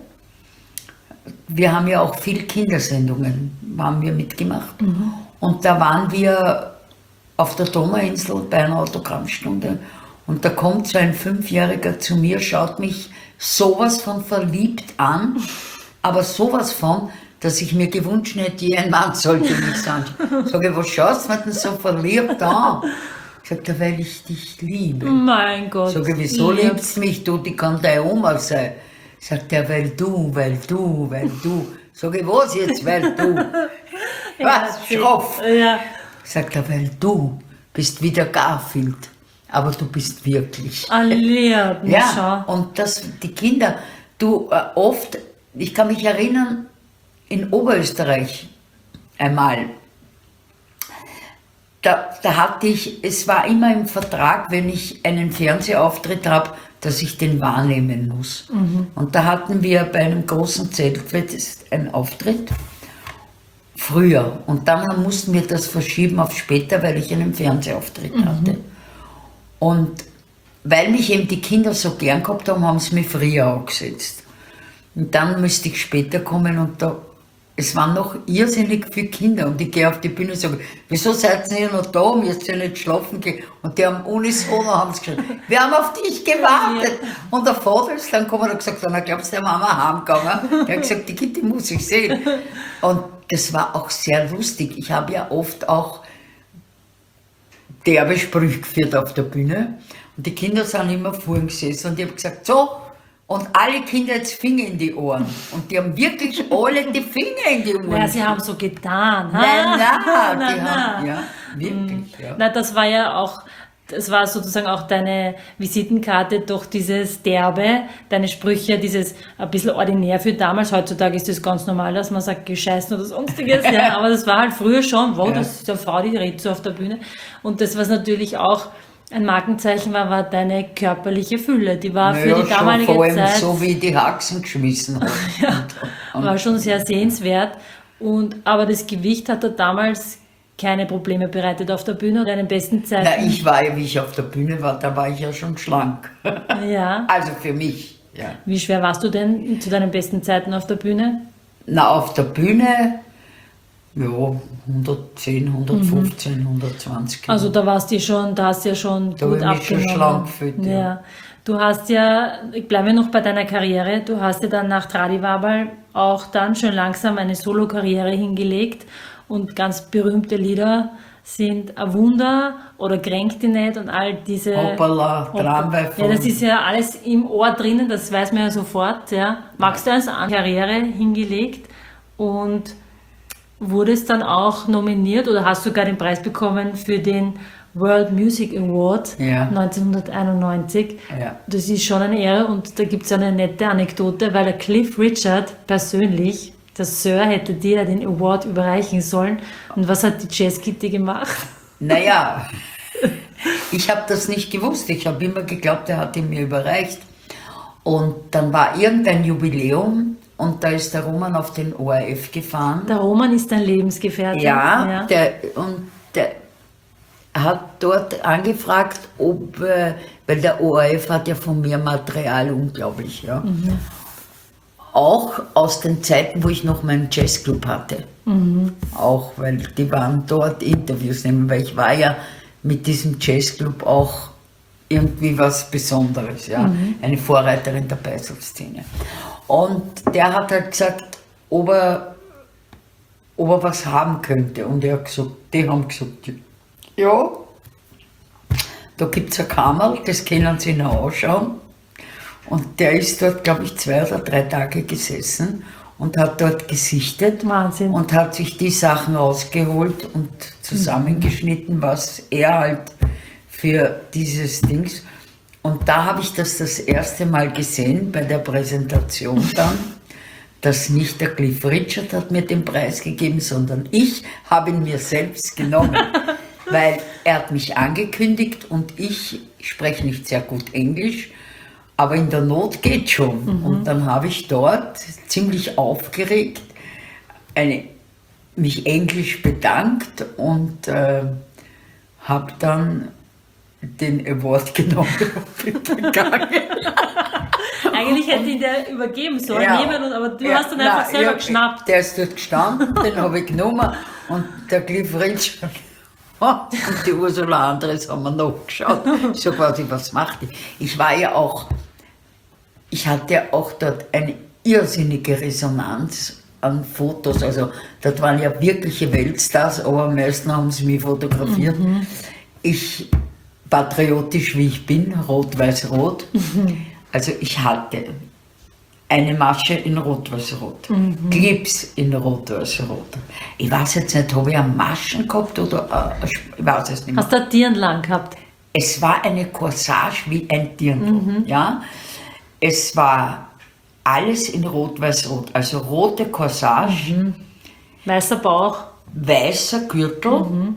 wir haben ja auch viel Kindersendungen, haben wir mitgemacht. Und da waren wir auf der Donauinsel bei einer Autogrammstunde und da kommt so ein Fünfjähriger zu mir, schaut mich sowas von verliebt an, aber sowas von, dass ich mir gewünscht hätte, ein Mann sollte mich sein. Sage ich, was schaust du mir denn so verliebt an? Sagt er, weil ich dich liebe. Mein Gott. Sag ich, wieso lieb. liebst du mich, du, die kann deine Oma sein. Sagt er, weil du, weil du, weil du. Sag ich, was jetzt, weil du? Was, schroff. Ja. Sagt er, weil du bist wie der Garfield, aber du bist wirklich. Alliert, Ja, und das, die Kinder, du, äh, oft, ich kann mich erinnern, in Oberösterreich einmal, da, da hatte ich, es war immer im Vertrag, wenn ich einen Fernsehauftritt habe, dass ich den wahrnehmen muss. Und da hatten wir bei einem großen Zeltfest einen Auftritt, früher. Und dann mussten wir das verschieben auf später, weil ich einen Fernsehauftritt hatte. Und weil mich eben die Kinder so gern gehabt haben, haben sie mich früher angesetzt. Und dann müsste ich später kommen und da, es waren noch irrsinnig viele Kinder und ich gehe auf die Bühne und sage, wieso seid ihr noch da, müsst ihr nicht schlafen gehen? Und die haben unisono haben sie gesagt, wir haben auf dich gewartet. Und der Vater ist dann gekommen und hat gesagt, na glaubst du, der Mama heimgegangen? Er hat gesagt, die Kinder muss ich sehen. Und das war auch sehr lustig. Ich habe ja oft auch derbe Sprüche geführt auf der Bühne und die Kinder sind immer vor ihm gesessen und ich habe gesagt, so, Und alle Kinder jetzt Finger in die Ohren. Und die haben wirklich alle die Finger in die Ohren. Ja, sie haben so getan. Nein, nein, nein, die nein. haben, ja, wirklich. Ja. Na, das war ja auch, das war sozusagen auch deine Visitenkarte durch dieses Derbe, deine Sprüche, dieses ein bisschen ordinär für damals. Heutzutage ist das ganz normal, dass man sagt, gescheißen oder sonstiges. Ja, aber das war halt früher schon, wow, Ja. das ist eine Frau, die redet so auf der Bühne. Und das, was natürlich auch ein Markenzeichen war, war deine körperliche Fülle. Die war für Naja, die damalige schon vor allem Zeit, so wie die Haxen geschmissen hat. ja, war schon sehr sehenswert. Und, aber das Gewicht hat er damals keine Probleme bereitet auf der Bühne oder deinen besten Zeiten. Na, ich war ja, wie ich auf der Bühne war, da war ich ja schon schlank. Ja. Also für mich, ja. Wie schwer warst du denn zu deinen besten Zeiten auf der Bühne? Na, auf der Bühne, ja, hundertzehn, hundertfünfzehn, hundertzwanzig Kilo. Also da warst du schon, da hast du ja schon Da gut hab ich mich schon abgenommen. schlank gefühlt, ja. Ja. Du hast ja, ich bleibe noch bei deiner Karriere, du hast ja dann nach Tradiwabal auch dann schön langsam eine Solo-Karriere hingelegt und ganz berühmte Lieder sind Ein Wunder oder Kränk dich nicht und all diese... Hoppala, Tramway Ja, das ist ja alles im Ohr drinnen, das weiß man ja sofort. Ja. Magst du also eine Karriere hingelegt und wurdest dann auch nominiert oder hast sogar den Preis bekommen für den World Music Award Ja. neunzehnhunderteinundneunzig. Ja. Das ist schon eine Ehre und da gibt es eine nette Anekdote, weil der Cliff Richard persönlich, der Sir, hätte dir den Award überreichen sollen. Und was hat die Jazzkitty gemacht? Naja, ich habe das nicht gewusst. Ich habe immer geglaubt, er hat ihn mir überreicht. Und dann war irgendein Jubiläum und da ist der Roman auf den O R F gefahren. Der Roman ist dein Lebensgefährte. Ja, Der, und der hat dort angefragt, ob, äh, weil der O R F hat ja von mir Material unglaublich, ja. Mhm. Auch aus den Zeiten, wo ich noch meinen Jazzclub hatte. Mhm. Auch, weil die waren dort Interviews nehmen, weil ich war ja mit diesem Jazzclub auch irgendwie was Besonderes, ja. Mhm. Eine Vorreiterin der Beisel-Szene. Und der hat halt gesagt, ob er, ob er was haben könnte. Und er hat gesagt, die haben gesagt, ja, da gibt es ein Kammerl, das können Sie noch anschauen. Und der ist dort, glaube ich, zwei oder drei Tage gesessen und hat dort gesichtet. Wahnsinn. Und hat sich die Sachen rausgeholt und zusammengeschnitten, was er halt für dieses Dings. Und da habe ich das das erste Mal gesehen bei der Präsentation dann, dass nicht der Cliff Richard hat mir den Preis gegeben, sondern ich habe ihn mir selbst genommen. Weil er hat mich angekündigt und ich spreche nicht sehr gut Englisch, aber in der Not geht schon. Mhm. Und dann habe ich dort ziemlich aufgeregt eine, mich englisch bedankt und äh, habe dann den Award genommen und bin gegangen. Eigentlich hätte ich ihn dir übergeben sollen, Ja. nehmen, und- aber du Ja, hast dann einfach nein, selber ja, geschnappt. Der ist dort gestanden, den habe ich genommen und der Cliff Richard und die Ursula Andres haben mir nachgeschaut. So quasi, was macht die? Ich war ja auch, ich hatte ja auch dort eine irrsinnige Resonanz an Fotos. Also dort waren ja wirkliche Weltstars, aber am meisten haben sie mich fotografiert. Mhm. Ich, patriotisch wie ich bin, rot-weiß-rot, Mhm. also ich hatte eine Masche in Rot-Weiß-Rot, Mhm. Clips in Rot-Weiß-Rot. Ich weiß jetzt nicht, habe ich eine Maschen gehabt oder äh, ich weiß es nicht mehr. Hast du ein Dirndl gehabt? Es war eine Corsage wie ein Dirndl, Mhm. ja. Es war alles in Rot-Weiß-Rot, also rote Corsage, Mhm. Weißer Bauch. weißer Gürtel, Mhm.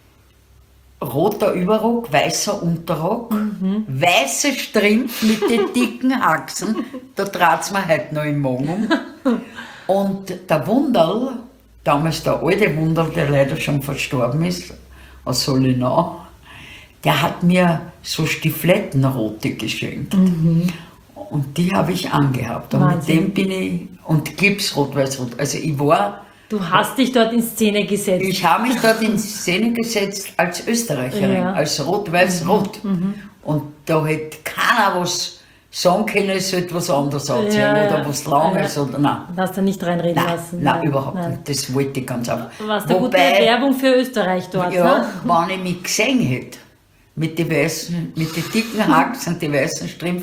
roter Überrock, weißer Unterrock, Mhm. weiße Strimpf mit den dicken Achsen, da trat es mir heute noch im Magen um. Und der Wunderl, damals der alte Wunderl, der leider schon verstorben ist, aus Solenau, der hat mir so Stiflettenrote geschenkt. Und die habe ich angehabt. Und Wahnsinn. mit dem bin ich, und Clips rot-weiß-rot. Also ich war, Du hast dich dort in Szene gesetzt. ich habe mich dort in Szene gesetzt als Österreicherin, Ja. als rot-weiß-rot. Und da hätte keiner was sagen können, es sollte was anderes anziehen Ja, oder ja. was Langes Ja. oder nein. Du hast da nicht reinreden Nein, lassen. nein, überhaupt nein. nicht. Das wollte ich ganz einfach. Warst eine gute Werbung für Österreich dort, ja, ne? wenn ich mich gesehen hätte, mit den weißen, mit den dicken Haxen und den weißen Strümpfen,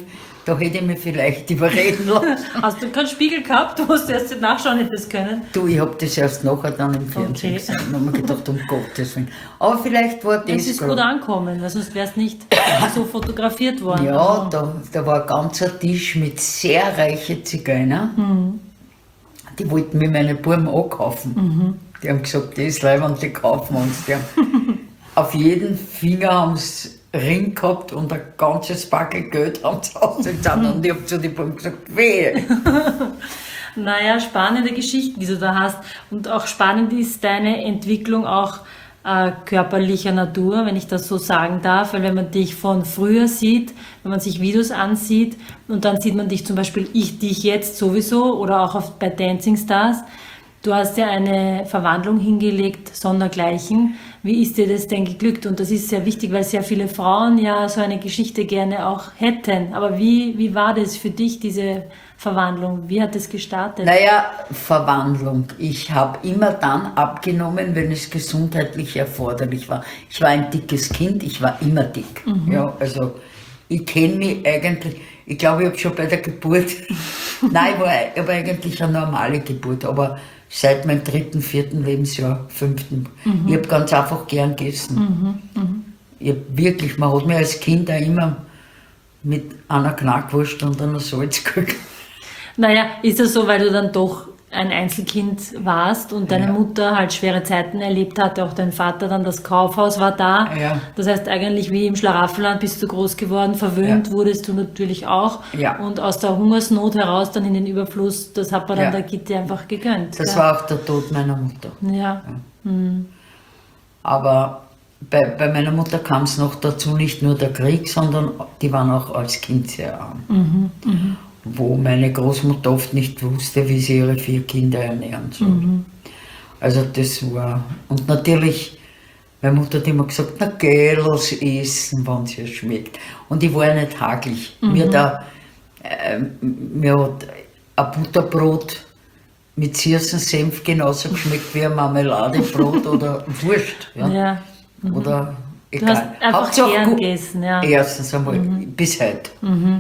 Da hätte ich mich vielleicht überreden lassen. Hast du keinen Spiegel gehabt, wo du erst nachschauen hättest können? Du, ich habe das erst nachher dann im Fernsehen Okay. gesehen und habe mir gedacht, um Gottes Willen. Aber vielleicht war das... Es ist glaub- gut angekommen, weil sonst wärst nicht so fotografiert worden. Ja, Also, da, da war ein ganzer Tisch mit sehr reichen Zigeunern. Die wollten mir meine Buben ankaufen. Die haben gesagt, das Leibwand, die kaufen wir uns. Die haben auf jeden Finger haben sie Ring gehabt und ein ganzes Paket Geld haben sie ausgezahlt. Und ich habe zu den Buben gesagt, wehe. Naja, spannende Geschichten, die du da hast. Und auch spannend ist deine Entwicklung auch äh, körperlicher Natur, wenn ich das so sagen darf. Weil wenn man dich von früher sieht, wenn man sich Videos ansieht und dann sieht man dich zum Beispiel, ich dich jetzt sowieso oder auch auf, bei Dancing Stars, du hast ja eine Verwandlung hingelegt, sondergleichen. Wie ist dir das denn geglückt? Und das ist sehr wichtig, weil sehr viele Frauen ja so eine Geschichte gerne auch hätten. Aber wie, wie war das für dich, diese Verwandlung? Wie hat das gestartet? Naja, Verwandlung. Ich habe immer dann abgenommen, wenn es gesundheitlich erforderlich war. Ich war ein dickes Kind, ich war immer dick. Ja, also ich kenne mich eigentlich, ich glaube, ich habe schon bei der Geburt, nein, ich war ich habe eigentlich eine normale Geburt, aber seit meinem dritten, vierten Lebensjahr, fünften, ich habe ganz einfach gern gegessen. Ich hab wirklich, man hat mir als Kind auch immer mit einer Knackwurst und einer Salz gekriegt. Naja, ist das so, weil du dann doch ein Einzelkind warst und deine Ja. Mutter halt schwere Zeiten erlebt hatte, auch dein Vater dann, das Kaufhaus war da. Ja. Das heißt, eigentlich wie im Schlaraffenland bist du groß geworden, verwöhnt Ja. wurdest du natürlich auch. Ja. Und aus der Hungersnot heraus dann in den Überfluss, das hat man dann Ja. der Gitte einfach gegönnt. Das gell? war auch der Tod meiner Mutter. Ja. Aber bei, bei meiner Mutter kam es noch dazu, nicht nur der Krieg, sondern die waren auch als Kind sehr arm. Wo meine Großmutter oft nicht wusste, wie sie ihre vier Kinder ernähren soll. Also das war... Und natürlich, meine Mutter hat immer gesagt, na geh, lass essen, wenn es ihr schmeckt. Und ich war ja nicht hagelig. Mir, da, äh, mir hat ein Butterbrot mit Zirsensenf genauso geschmeckt wie ein Marmeladebrot oder Wurst. Ja? Ja. Oder Du egal. hast einfach Hauptsache gern gut- gegessen, ja. Erstens einmal, bis heute.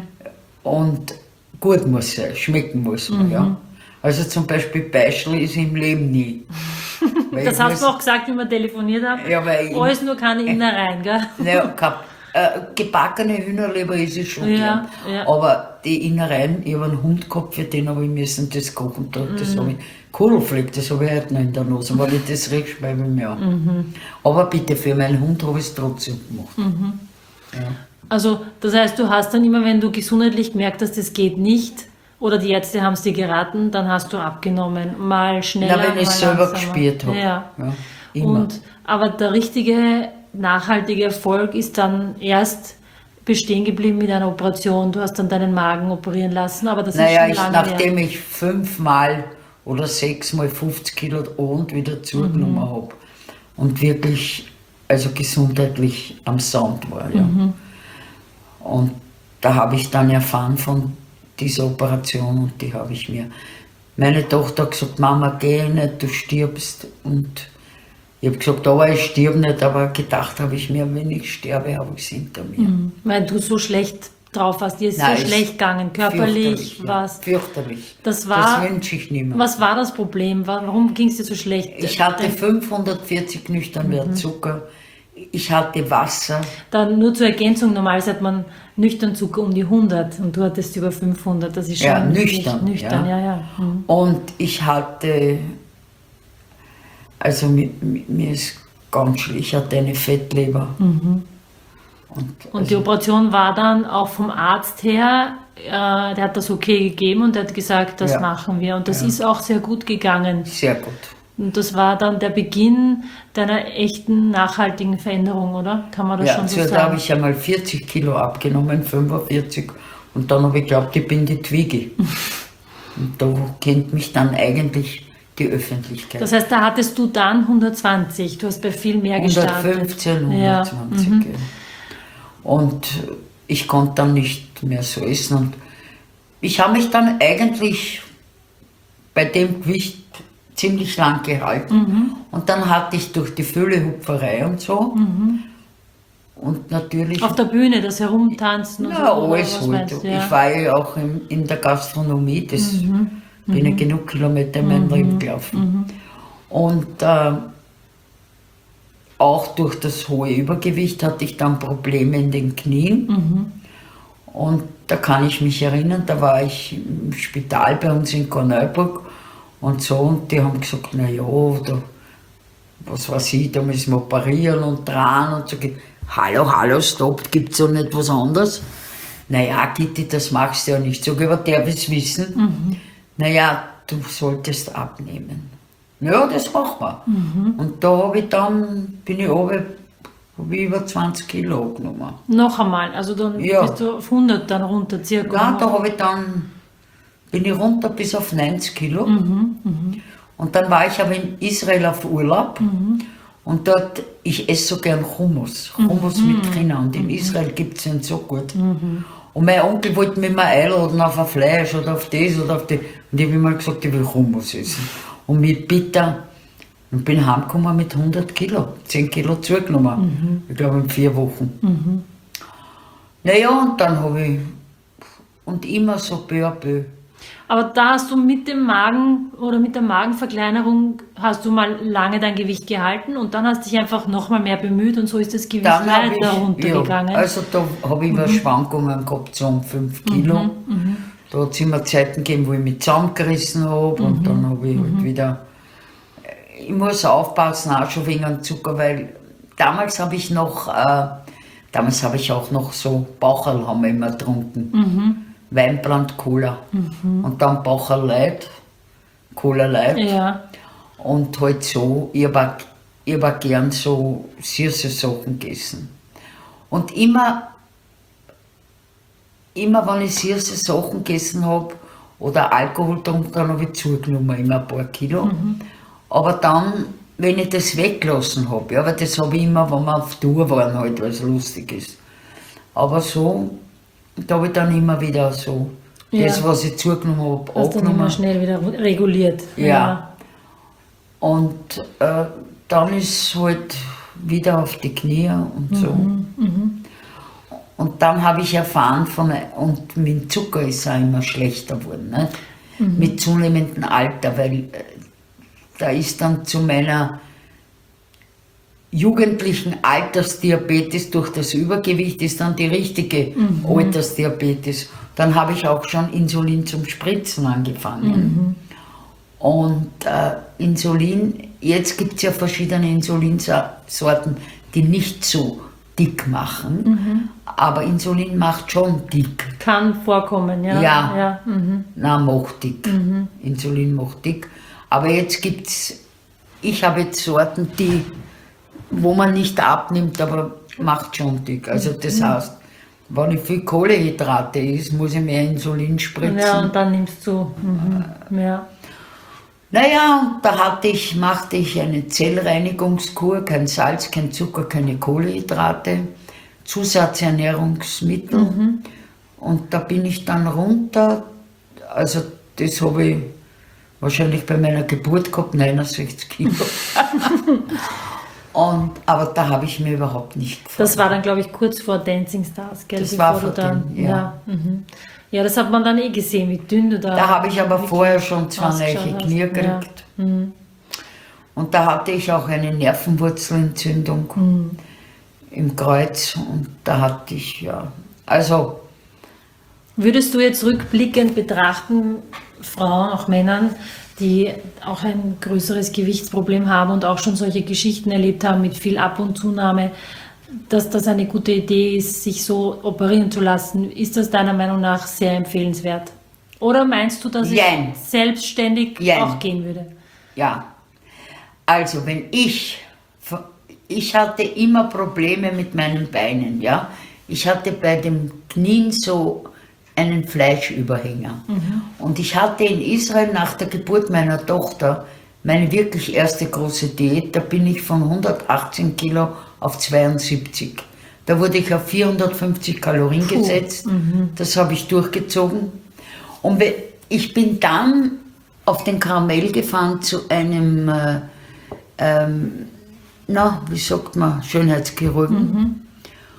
Und gut muss sein, schmecken muss man, ja. Also zum Beispiel Beischel ist im Leben nie. Weil Das ich hast muss- du auch gesagt, wie wir telefoniert haben. Ja, weil ich- Alles nur keine Innereien, gell? Naja, gehabt, äh, gebackene Hühnerleber ist es schon Ja, gern. ja. Aber die Innereien, ich habe einen Hund gehabt, für den habe ich müssen das kochen. Da, das Mhm. habe ich, Kohlfleck, das habe ich heute noch in der Nase. Weil ich das rieche, schreibe ich mir an. Mhm. Aber bitte, für meinen Hund habe ich es trotzdem gemacht. Ja. Also, das heißt, du hast dann immer, wenn du gesundheitlich gemerkt hast, das geht nicht, oder die Ärzte haben es dir geraten, dann hast du abgenommen. Mal schneller, Na, wenn ich mal es selber langsamer. gespürt habe. Ja. Ja, immer. Und, aber der richtige, nachhaltige Erfolg ist dann erst bestehen geblieben mit einer Operation. Du hast dann deinen Magen operieren lassen, aber das Naja, ist ich, schon lange nachdem her. ich fünfmal oder sechsmal fünfzig Kilo und wieder zugenommen Mhm. habe und wirklich, also gesundheitlich am Sound war. Ja. Mhm. Und da habe ich dann erfahren von dieser Operation und die habe ich mir. Meine Tochter hat gesagt, Mama, geh nicht, du stirbst. Und ich habe gesagt, aber ich stirb nicht, aber gedacht habe ich mir, wenn ich sterbe, habe ich es hinter mir. Weil du so schlecht drauf warst. Dir ist Nein, so ist schlecht gegangen, körperlich Fürchterlich, ja, warst. fürchterlich. Das war- Das wünsche ich niemandem. Was war das Problem? Warum ging es dir so schlecht? Ich hatte Dein- fünfhundertvierzig nüchtern Wert Zucker, ich hatte Wasser, Dann nur zur Ergänzung, normalerweise hat man nüchtern Zucker um die hundert und du hattest über fünfhundert, das ist schon Ja, wirklich nüchtern, nüchtern, ja, ja. ja. Mhm. und ich hatte, also mir, mir ist ganz schlecht, ich hatte eine Fettleber. Und, Und die Operation war dann auch vom Arzt her, äh, der hat das okay gegeben und der hat gesagt, das Ja. machen wir. Und das Ja. ist auch sehr gut gegangen. sehr gut. Und das war dann der Beginn deiner echten, nachhaltigen Veränderung, oder? Kann man das Ja, schon so zuerst sagen? habe ich einmal vierzig Kilo abgenommen, fünfundvierzig, und dann habe ich geglaubt, ich bin die Twiggy. Und da kennt mich dann eigentlich die Öffentlichkeit. Das heißt, da hattest du dann hundertzwanzig, du hast bei viel mehr gestartet. hundertfünfzehn, Ja. hundertzwanzig. Mhm. Ja. Und ich konnte dann nicht mehr so essen. Und ich habe mich dann eigentlich bei dem Gewicht ziemlich lang gehalten. Mhm. Und dann hatte ich durch die Füllehupferei und so, Und natürlich... Auf der Bühne, das Herumtanzen und Ja, so. oder alles was halt. meinst du, ja? Ich war ja auch in, in der Gastronomie, das bin ich genug Kilometer in meinem Leben gelaufen. Und äh, auch durch das hohe Übergewicht hatte ich dann Probleme in den Knien. Und da kann ich mich erinnern, da war ich im Spital bei uns in Korneuburg und so, und die haben gesagt, naja, da, was weiß ich, da müssen wir operieren und dran und so. Hallo, hallo, stopp, gibt's doch nicht was anderes? Naja, Gitti, das machst du ja nicht. Sag ich, aber der will's wissen. Mhm. Naja, du solltest abnehmen. Ja, das machen wir. Mhm. Und da habe ich dann, bin ich runter, habe ich über zwanzig Kilo abgenommen. Noch einmal, also dann Ja. bist du auf hundert dann runter circa. Ja, da habe ich dann, bin ich runter bis auf neunzig Kilo. Mhm, mhm. Und dann war ich aber in Israel auf Urlaub. Mhm. Und dort, ich esse so gern Hummus, Hummus Mhm. mit Trina. Und in Israel gibt es ihn so gut. Mhm. Und mein Onkel wollte mich mal einladen auf ein Fleisch oder auf das oder auf das. Und ich habe immer gesagt, ich will Hummus essen. Und mit Bitter. Und bin heimgekommen mit hundert Kilo, zehn Kilo zugenommen. Mhm. Ich glaube in vier Wochen. Mhm. Naja, und dann habe ich, und immer so peu à peu. Aber da hast du mit dem Magen oder mit der Magenverkleinerung hast du mal lange dein Gewicht gehalten und dann hast du dich einfach nochmal mehr bemüht und so ist das Gewicht Dann hab weiter runtergegangen. Ja, also da habe ich mhm. Schwankungen gehabt, so um fünf Kilo. Mhm, mhm. Da hat es immer Zeiten gegeben, wo ich mich zusammengerissen habe und Mhm. dann habe ich mhm. halt wieder... Ich muss aufpassen, auch schon wegen dem Zucker, weil damals habe ich noch... Äh, damals habe ich auch noch so Baucherl haben wir immer getrunken. Mhm. Weinbrand, Cola. Mhm. Und dann Baucherl Light, Cola Light. Ja. Und halt so, ich habe ich hab auch gern so süße Sachen gegessen. Und immer, immer wenn ich süße Sachen gegessen habe oder Alkohol getrunken, dann habe ich zugenommen, immer ein paar Kilo. Mhm. Aber dann, wenn ich das weggelassen habe, ja, weil das habe ich immer, wenn wir auf Tour waren, halt, weil es lustig ist. Aber so, da habe ich dann immer wieder so, ja. das, was ich zugenommen habe, hast abgenommen. dann immer schnell wieder reguliert. Ja. ja. Und äh, dann ist es halt wieder auf die Knie und so. Mhm, mhm. Und dann habe ich erfahren, von, und mit dem Zucker ist auch immer schlechter geworden, ne? Mhm. Mit zunehmendem Alter, weil äh, da ist dann zu meiner jugendlichen Altersdiabetes durch das Übergewicht ist dann die richtige mhm. Altersdiabetes. Dann habe ich auch schon Insulin zum Spritzen angefangen. Mhm. Und äh, Insulin, jetzt gibt es ja verschiedene Insulinsorten, die nicht so dick machen, mhm. aber Insulin macht schon dick. Kann vorkommen, ja. Ja, ja. Mhm. na, macht dick. Mhm. Insulin macht dick. Aber jetzt gibt es, ich habe jetzt Sorten, die, wo man nicht abnimmt, aber macht schon dick. Also das mhm. heißt, wenn ich viel Kohlenhydrate isst, muss ich mehr Insulin spritzen. Ja, und dann nimmst du mhm. ja. Naja, da hatte ich, machte ich eine Zellreinigungskur, kein Salz, kein Zucker, keine Kohlenhydrate, Zusatzernährungsmittel. Mhm. Und da bin ich dann runter, also das habe ich wahrscheinlich bei meiner Geburt gehabt, neunundsechzig Kilo. Und, aber da habe ich mir überhaupt nicht gefallen. Das war dann, glaube ich, kurz vor Dancing Stars, gell? Das war vor dann, dem, ja. Ja, mhm. ja, das hat man dann eh gesehen, wie dünn du da... Da habe ich aber vorher schon zwei neue Knie gekriegt. Ja. Mhm. Und da hatte ich auch eine Nervenwurzelentzündung mhm. im Kreuz. Und da hatte ich, ja, also... Würdest du jetzt rückblickend betrachten, Frauen, auch Männern, die auch ein größeres Gewichtsproblem haben und auch schon solche Geschichten erlebt haben mit viel Ab- und Zunahme, dass das eine gute Idee ist, sich so operieren zu lassen? Ist das deiner Meinung nach sehr empfehlenswert? Oder meinst du, dass Jein. es selbstständig Jein. auch gehen würde? Ja, also wenn ich, ich hatte immer Probleme mit meinen Beinen, ja. Ich hatte bei den Knien so einen Fleischüberhänger. Mhm. Und ich hatte in Israel nach der Geburt meiner Tochter meine wirklich erste große Diät, da bin ich von hundertachtzehn Kilo auf zweiundsiebzig. Da wurde ich auf vierhundertfünfzig Kalorien Puh. gesetzt, mhm. das habe ich durchgezogen. Und ich bin dann auf den Karamell gefahren zu einem, äh, ähm, na, wie sagt man, Schönheitschirurgen. Mhm.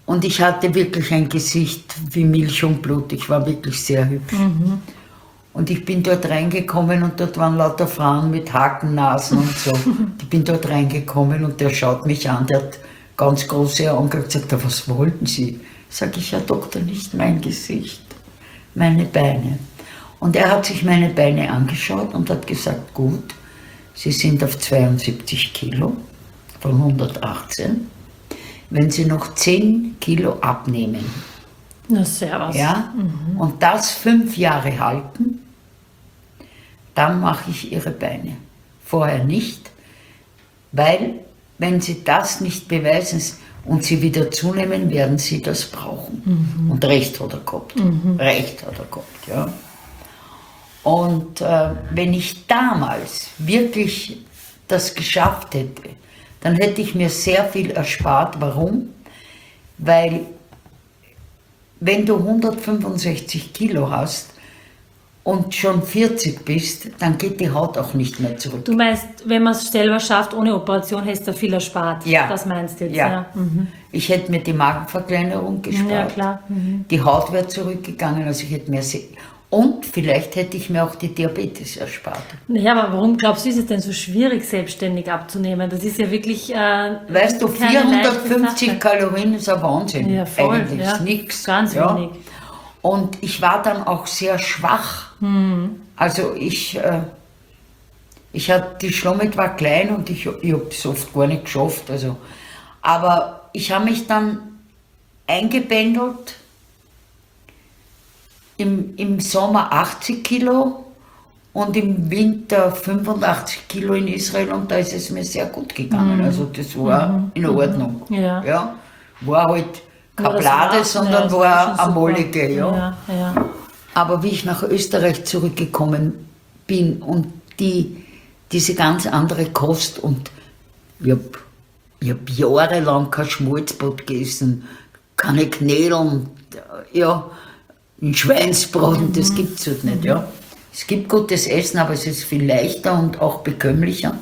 Und ich hatte wirklich ein Gesicht wie Milch und Blut. Ich war wirklich sehr hübsch. Mhm. Und ich bin dort reingekommen und dort waren lauter Frauen mit Hakennasen und so. Ich bin dort reingekommen und der schaut mich an, der hat ganz große Augen gesagt, sagt er, was wollten Sie? Sag ich, ja Doktor, nicht mein Gesicht, meine Beine. Und er hat sich meine Beine angeschaut und hat gesagt, gut, Sie sind auf zweiundsiebzig Kilo von hundertachtzehn. Wenn Sie noch zehn Kilo abnehmen, Na, servus. ja, mhm. und das fünf Jahre halten, dann mache ich Ihre Beine. Vorher nicht, weil wenn Sie das nicht beweisen und Sie wieder zunehmen, werden Sie das brauchen. Mhm. Und recht hat er gehabt. Mhm. Recht hat er gehabt, ja. Und äh, wenn ich damals wirklich das geschafft hätte, dann hätte ich mir sehr viel erspart. Warum? Weil wenn du hundertfünfundsechzig Kilo hast und schon vierzig bist, dann geht die Haut auch nicht mehr zurück. Du meinst, wenn man es selber schafft, ohne Operation, hast du viel erspart. Ja. Das meinst du jetzt, ja. ja. Mhm. Ich hätte mir die Magenverkleinerung gespart. Ja, klar. Mhm. Die Haut wäre zurückgegangen, also ich hätte mehr... Se- Und vielleicht hätte ich mir auch die Diabetes erspart. Naja, aber warum glaubst du, ist es denn so schwierig, selbstständig abzunehmen? Das ist ja wirklich. Äh, weißt du, keine vierhundertfünfzig leichte Kalorien ist ein Wahnsinn. Ja, voll, Eigentlich ja. ist nichts. Ganz ja. wenig. Und ich war dann auch sehr schwach. Mhm. Also ich, äh, ich hatte, die Schlommet war klein und ich, ich habe es oft gar nicht geschafft. Also. Aber ich habe mich dann eingependelt. Im, Im Sommer achtzig Kilo und im Winter fünfundachtzig Kilo in Israel und da ist es mir sehr gut gegangen. Mhm. Also das war mhm. in Ordnung. Ja. Ja. War halt keine ja, Blade, war, sondern ja, war eine mollige. Ja. Ja, ja. Aber wie ich nach Österreich zurückgekommen bin und die, diese ganz andere Kost und ich habe ich hab jahrelang kein Schmalzbrot gegessen, keine Knädeln, ja, ein Schweinsbraten, mhm. das gibt es halt nicht. Ja. Es gibt gutes Essen, aber es ist viel leichter und auch bekömmlicher.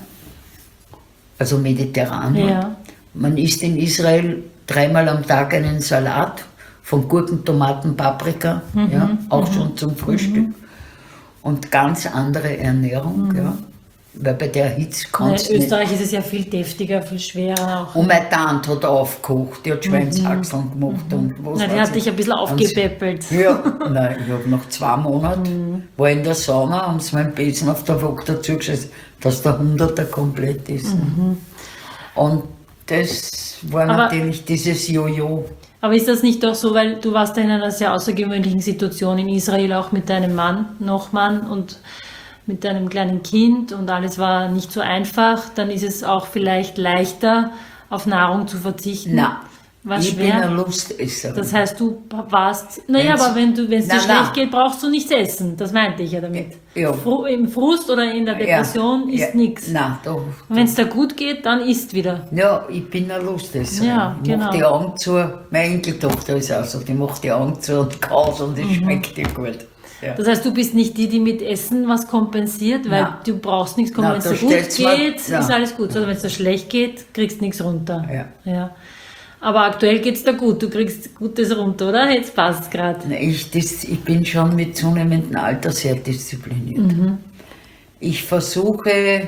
Also mediterran. Ja. Man isst in Israel dreimal am Tag einen Salat von Gurken, Tomaten, Paprika, mhm. ja, auch mhm. schon zum Frühstück. Mhm. Und ganz andere Ernährung, mhm. ja. Weil bei der Hitze kannst du In Österreich nicht. Ist es ja viel deftiger, viel schwerer. Auch. Und meine Tante hat aufgekocht, die hat Schweinshaxeln mhm. gemacht. Mhm. Und was Na, die hat dich ein bisschen aufgepäppelt. Ja, nein, ich habe nach zwei Monaten, mhm. war in der Sauna, haben sie meinen Besen auf der Wok dazu gesagt, dass der Hunderter komplett ist. Mhm. Und das war aber, natürlich dieses Jojo. Aber ist das nicht doch so, weil du warst da in einer sehr außergewöhnlichen Situation in Israel, auch mit deinem Mann, noch Mann und mit deinem kleinen Kind und alles war nicht so einfach, dann ist es auch vielleicht leichter, auf Nahrung zu verzichten. Nein, war ich schwer. bin ein Lustesser. Das heißt, du warst, naja, aber wenn du, wenn es dir nein, schlecht nein. geht, brauchst du nichts essen. Das meinte ich ja damit. Ja. Fru- Im Frust oder in der Depression ja. ist ja. nichts. Nein, doch. Wenn es dir gut geht, dann isst wieder. Ja, ich bin ein Lustesser. Ja, ich genau. mache die Augen zu, meine Enkeltochter ist auch so, die macht die Augen zu und kaut und es mhm. schmeckt ihr gut. Ja. Das heißt, du bist nicht die, die mit Essen was kompensiert, weil Nein. du brauchst nichts kommen. Wenn es Nein, dir da gut stellt's mal- geht, ja. ist alles gut. Oder wenn es dir schlecht geht, kriegst du nichts runter. Ja. Ja. Aber aktuell geht es dir gut, du kriegst Gutes runter, oder? Jetzt passt es gerade. Ich, das, ich bin schon mit zunehmendem Alter sehr diszipliniert. Mhm. Ich versuche,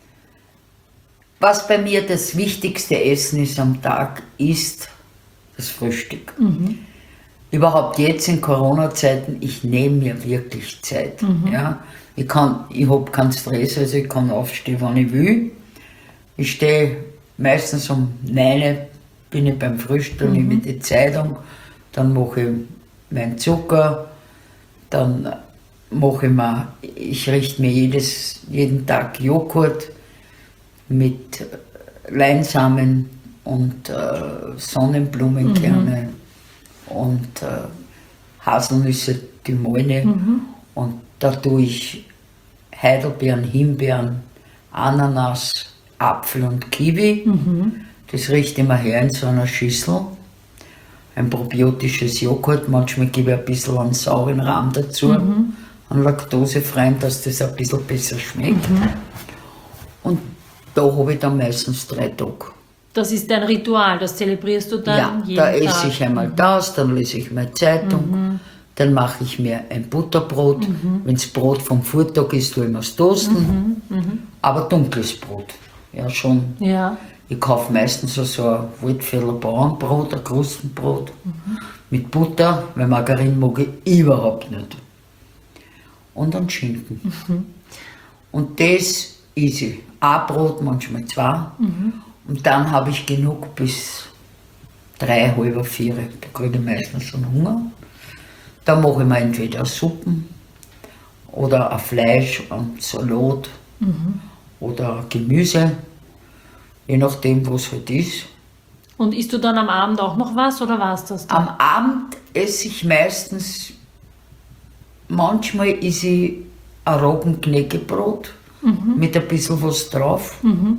was bei mir das wichtigste Essen ist am Tag, ist das Frühstück. Mhm. Überhaupt jetzt in Corona-Zeiten, ich nehme mir wirklich Zeit. Mhm. Ja? Ich, kann, ich habe keinen Stress, also ich kann aufstehen, wann ich will. Ich stehe meistens um neun, bin ich beim Frühstück, mhm. nehme ich die Zeitung, dann mache ich meinen Zucker, dann mache ich mir, ich richte mir jedes, jeden Tag Joghurt mit Leinsamen und äh, Sonnenblumenkerne. Mhm. Und äh, Haselnüsse, die Mäune. Mhm. Und da tue ich Heidelbeeren, Himbeeren, Ananas, Apfel und Kiwi. Mhm. Das richte ich mir her in so einer Schüssel. Ein probiotisches Joghurt, manchmal gebe ich ein bisschen einen sauren Rahm dazu, mhm. einen laktosefreien, dass das ein bisschen besser schmeckt. Mhm. Und da habe ich dann meistens drei Tage. Das ist dein Ritual, das zelebrierst du dann Ja, jeden da Tag. esse ich einmal das, dann lese ich meine Zeitung, Mhm. dann mache ich mir ein Butterbrot. Mhm. Wenn das Brot vom Vortag ist, tue ich mir es toasten, Mhm. aber dunkles Brot. Ja, schon. Ja. Ich kaufe meistens so, so ein Waldfelder Bauernbrot, ein Krustenbrot Mhm. mit Butter, weil Margarine mag ich überhaupt nicht. Und dann Schinken. Mhm. Und das easy. Ein Brot, manchmal zwei. Mhm. Und dann habe ich genug bis drei, halb vier. Da kriege ich meistens schon Hunger. Da mache ich mir entweder Suppen oder ein Fleisch und Salat Mhm. oder Gemüse, je nachdem, was halt ist. Und isst du dann am Abend auch noch was oder war's das dann? Am Abend esse ich meistens, manchmal esse ich ein Roggenknäckebrot Mhm. mit ein bisschen was drauf, Mhm.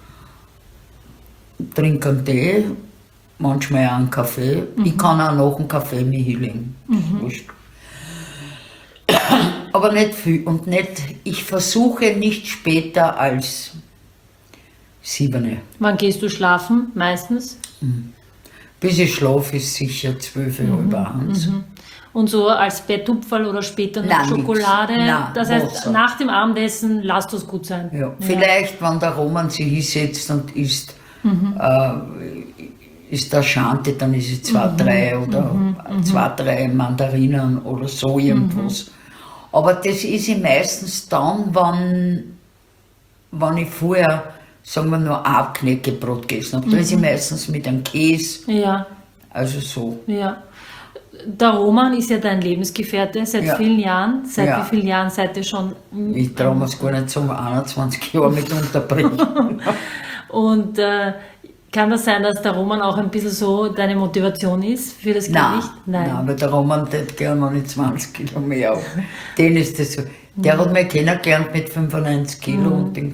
trinke einen Tee, manchmal auch einen Kaffee. Ich kann auch nach dem Kaffee mich hinlegen. Mhm. Wurscht. Aber nicht viel und nicht, ich versuche nicht später als sieben. Wann gehst du schlafen? Meistens? Bis ich schlafe, ist sicher zwölf, halb eins. Und so als Betthupferl oder später noch Nein, Schokolade? nix. Nein, das heißt, Wasser. nach dem Abendessen lasst es gut sein. Ja, vielleicht, wenn der Roman sich hinsetzt und isst, äh, ist der Schante, dann ist es zwei, drei oder zwei, drei Mandarinen oder so irgendwas. Aber das ist ich meistens dann, wenn, wenn ich vorher, sagen wir nur, ein Knäckebrot gegessen habe. Da ist ich meistens mit einem Käse, Ja, also so. ja. Der Roman ist ja dein Lebensgefährte seit Ja. vielen Jahren. Seit Ja. wie vielen Jahren seid ihr schon? Ich traue mir es gar nicht sagen, einundzwanzig Jahre mit unterbrechen. Und äh, kann das sein, dass der Roman auch ein bisschen so deine Motivation ist für das Nein, Gewicht? nein, aber der Roman tät gerne noch nicht zwanzig Kilo mehr auf. Den ist das so. Der hat mich kennengelernt mit fünfundneunzig Kilo und den,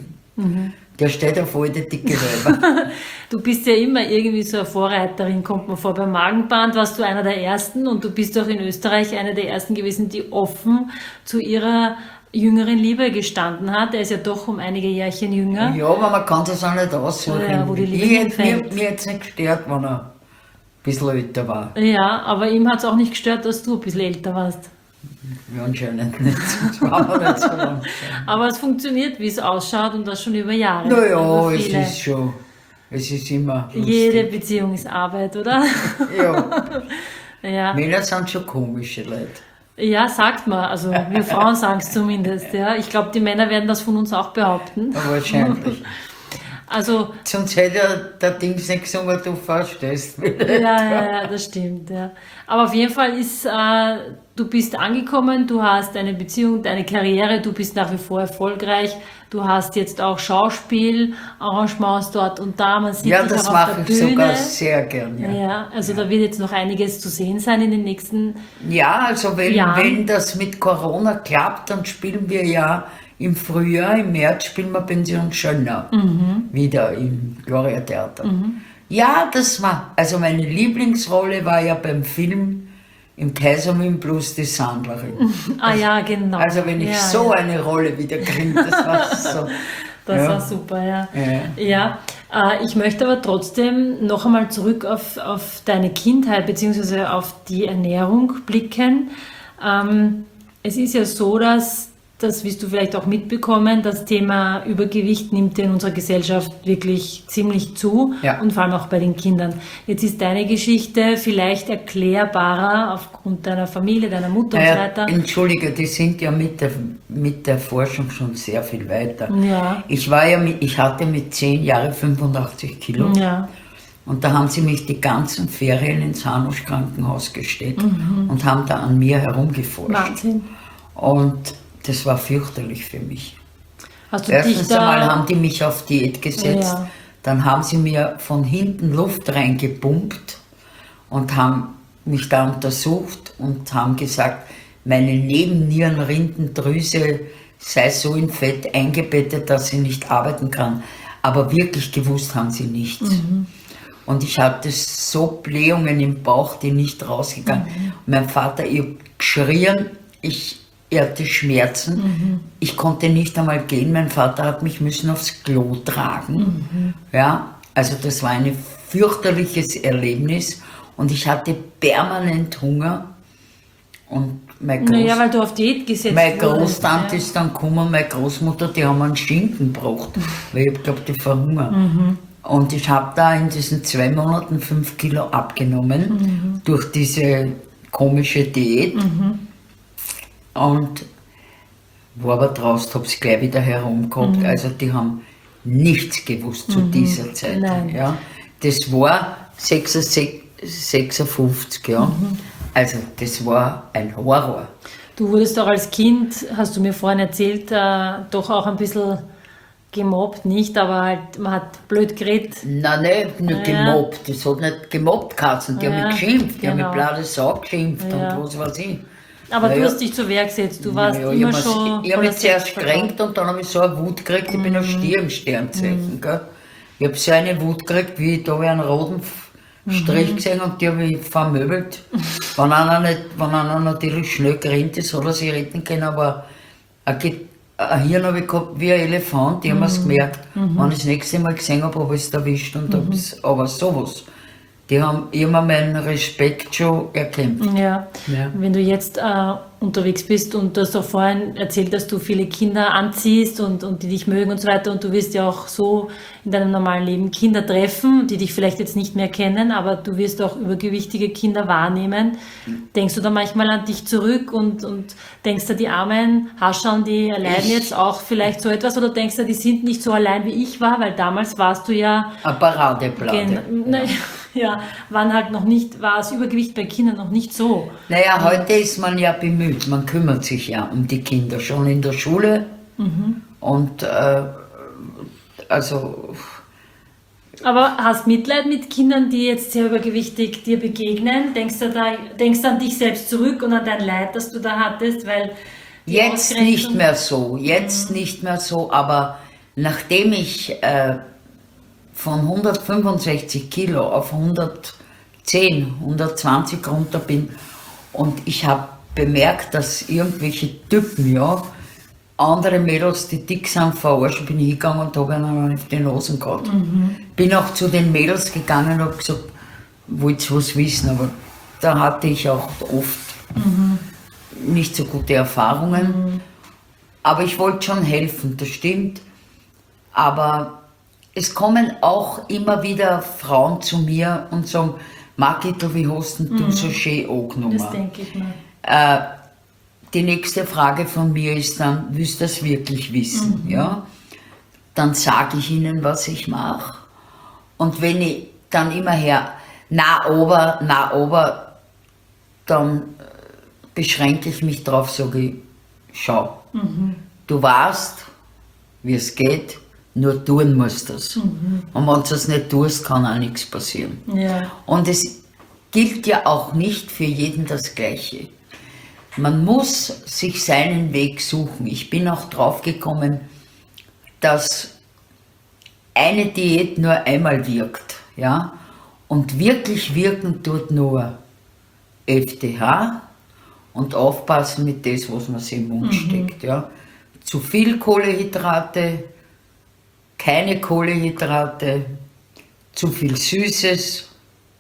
der steht auf alte dicke Weiber. Du bist ja immer irgendwie so eine Vorreiterin, kommt mir vor. Beim Magenband warst du einer der Ersten und du bist auch in Österreich einer der Ersten gewesen, die offen zu ihrer jüngeren Liebe gestanden hat. Er ist ja doch um einige Jährchen jünger. Ja, aber man kann das auch nicht aussuchen. Ja, wo die Liebe ich hätte, mir, hinfällt. mir hätte es nicht gestört, wenn er ein bisschen älter war. Ja, aber ihm hat es auch nicht gestört, dass du ein bisschen älter warst. Ja, anscheinend nicht. Das war aber nicht so lang. Aber es funktioniert, wie es ausschaut und das schon über Jahre. Naja, Über es viele. ist schon, es ist immer lustig. Jede Beziehung ist Arbeit, oder? Ja, Ja. Männer sind schon komische Leute. Ja, sagt man. Also wir Frauen sagen es zumindest. Ja. Ich glaube, die Männer werden das von uns auch behaupten. Aber wahrscheinlich. Also, Sonst hätte der, der Dings nicht gesungen, du verstehst mich. ja, ja, ja, das stimmt. Ja. Aber auf jeden Fall ist, äh, du bist angekommen, du hast eine Beziehung, deine Karriere, du bist nach wie vor erfolgreich. Du hast jetzt auch Schauspielarrangements dort und da, man sieht Ja, dich das auch auf mache der ich Bühne. sogar sehr gern. Ja, Ja, also da wird jetzt noch einiges zu sehen sein in den nächsten. ja also wenn, Ja. wenn das mit Corona klappt, dann spielen wir ja im Frühjahr, im März spielen wir Pension Schöner wieder im Gloria Theater. Ja, das war, also meine Lieblingsrolle war ja beim Film im Kaisermühlen plus die Sandlerin. Ah ja, genau. Also wenn ich ja, so ja. eine Rolle wieder kriege, das war so. Das ja. war super, ja. Ja. Ja, äh, ich möchte aber trotzdem noch einmal zurück auf, auf deine Kindheit bzw. auf die Ernährung blicken. Ähm, es ist ja so, dass, das wirst du vielleicht auch mitbekommen, das Thema Übergewicht nimmt ja in unserer Gesellschaft wirklich ziemlich zu Ja. und vor allem auch bei den Kindern. Jetzt ist deine Geschichte vielleicht erklärbarer aufgrund deiner Familie, deiner Mutter und so Naja, weiter. entschuldige, die sind ja mit der, mit der Forschung schon sehr viel weiter. Ja. Ich, war ja mit, ich hatte mit zehn Jahren fünfundachtzig Kilo Ja. und da haben sie mich die ganzen Ferien ins Hanusch Krankenhaus gesteckt Mhm. und haben da an mir herumgeforscht. Wahnsinn. Und das war fürchterlich für mich. Hast du dich Erstens da... einmal haben die mich auf Diät gesetzt, Ja. dann haben sie mir von hinten Luft reingepumpt und haben mich da untersucht und haben gesagt, meine Nebennierenrindendrüse sei so in Fett eingebettet, dass sie nicht arbeiten kann. Aber wirklich gewusst haben sie nichts. Und ich hatte so Blähungen im Bauch, die nicht rausgegangen. Und mein Vater, ich hab geschrien, ich er hatte Schmerzen. Ich konnte nicht einmal gehen. Mein Vater hat mich müssen aufs Klo tragen. Ja, Also das war ein fürchterliches Erlebnis und ich hatte permanent Hunger. Und mein Groß Naja, weil du auf Diät gesetzt Meine wurdest, Großtante ja. ist dann gekommen, meine Großmutter, die haben einen Schinken gebracht, weil ich glaube, die verhungern. Mhm. Und ich habe da in diesen zwei Monaten fünf Kilo abgenommen Mhm. durch diese komische Diät. Mhm. Und war aber draußen, habe es gleich wieder herumgehabt. Mhm. Also die haben nichts gewusst zu dieser Zeit. Nein. Ja. Das war sechsundsiebzig, sechsundfünfzig, ja. Mhm. Also das war ein Horror. Du wurdest auch als Kind, hast du mir vorhin erzählt, äh, doch auch ein bisschen gemobbt, nicht, aber halt, man hat blöd geredet. Nein, nicht nur Ja. gemobbt. Das hat nicht gemobbt geheißen. Die Ja, haben mich geschimpft, die haben genau. mich blöde Sau geschimpft Ja. und was weiß ich. Aber Naja. du hast dich zur Wehr gesetzt, du warst Ja, ich immer hab schon. mich- Ich habe voller mich zuerst Selbstvertrauen. gekränkt und dann habe ich so eine Wut gekriegt, ich bin ein Stier im Sternzeichen. Gell? Ich habe so eine Wut gekriegt, wie da habe ich einen roten Strich gesehen und die habe ich vermöbelt. Wenn einer, nicht, wenn einer natürlich schnell gerannt ist, hat er sich retten können, aber ein, Ge- ein Hirn habe ich gehabt wie ein Elefant, die haben es gemerkt. Wenn ich das nächste Mal gesehen habe, habe ich es erwischt und habe es, aber sowas. Die haben immer meinen Respekt schon erkämpft. Ja. Ja. Wenn du jetzt äh, unterwegs bist und du hast auch vorhin erzählt, dass du viele Kinder anziehst und, und die dich mögen und so weiter und du wirst ja auch so in deinem normalen Leben Kinder treffen, die dich vielleicht jetzt nicht mehr kennen, aber du wirst auch übergewichtige Kinder wahrnehmen. Denkst du da manchmal an dich zurück und, und denkst du, die armen Haschern, die erleiden Ich- jetzt auch vielleicht so etwas oder denkst du, die sind nicht so allein wie ich war, weil damals warst du ja Ein Paradeplatte. Gen na, ja, waren halt noch nicht, war das Übergewicht bei Kindern noch nicht so. Naja, heute ist man ja bemüht, man kümmert sich ja um die Kinder, schon in der Schule. Und äh, also, Aber hast Mitleid mit Kindern, die jetzt sehr übergewichtig dir begegnen? Denkst du da, denkst du an dich selbst zurück und an dein Leid, das du da hattest? Weil die jetzt Ausgrenzung- nicht mehr so, jetzt nicht mehr so, aber nachdem ich äh, von hundertfünfundsechzig Kilo auf hundertzehn, hundertzwanzig runter bin und ich habe bemerkt, dass irgendwelche Typen, ja, andere Mädels, die dick sind, verarschen, bin ich hingegangen und habe ihnen auf die Nosen gehabt. Bin auch zu den Mädels gegangen und habe gesagt, wollt ihr was wissen, aber da hatte ich auch oft nicht so gute Erfahrungen. Aber ich wollte schon helfen, das stimmt. Aber es kommen auch immer wieder Frauen zu mir und sagen, Margitl, wie hast denn du so schön angenommen? Das denke ich mal. Äh, die nächste Frage von mir ist dann, willst du das wirklich wissen? Ja? Dann sage ich ihnen, was ich mache. Und wenn ich dann immer her, na aber, na aber, dann äh, beschränke ich mich drauf, sage ich, schau, du weißt, wie es geht, nur tun musst du es. Und wenn du es nicht tust, kann auch nichts passieren. Ja. Und es gilt ja auch nicht für jeden das Gleiche. Man muss sich seinen Weg suchen. Ich bin auch drauf gekommen, dass eine Diät nur einmal wirkt. Ja? Und wirklich wirken tut nur F D H und aufpassen mit dem, was man sich im Mund steckt. Ja? Zu viel Kohlenhydrate, keine Kohlenhydrate, zu viel Süßes.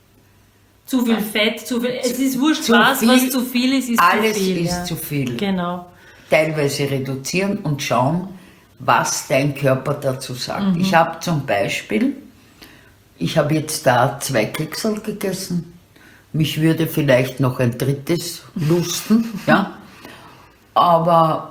Zu viel Fett, zu viel. Es ist wurscht, Zu was, viel, was zu viel ist, ist alles zu viel. ist ja. zu viel. Genau. Teilweise reduzieren und schauen, was dein Körper dazu sagt. Ich habe zum Beispiel, ich habe jetzt da zwei Keksel gegessen, mich würde vielleicht noch ein drittes lusten, ja, aber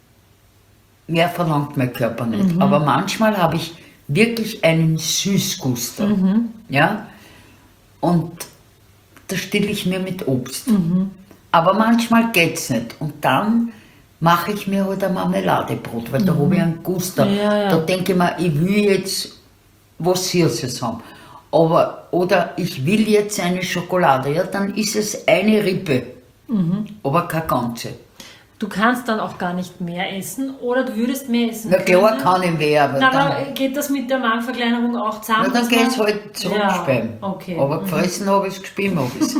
mehr verlangt mein Körper nicht. Aber manchmal habe ich wirklich einen Süßguster, ja, und das stille ich mir mit Obst. Aber manchmal geht es nicht. Und dann mache ich mir halt ein Marmeladebrot, weil da habe ich einen Guster. Ja, ja. Da denke ich mir, ich will jetzt was Süßes haben. Aber, oder ich will jetzt eine Schokolade, ja, dann ist es eine Rippe, aber keine ganze. Du kannst dann auch gar nicht mehr essen oder du würdest mehr essen Na klar können. kann ich mehr, aber Na, dann, aber geht das mit der Magenverkleinerung auch zusammen? na, dann dass geht es man- halt zurückspeien. Ja, okay. Aber gefressen habe ich es, gespielt habe ich es.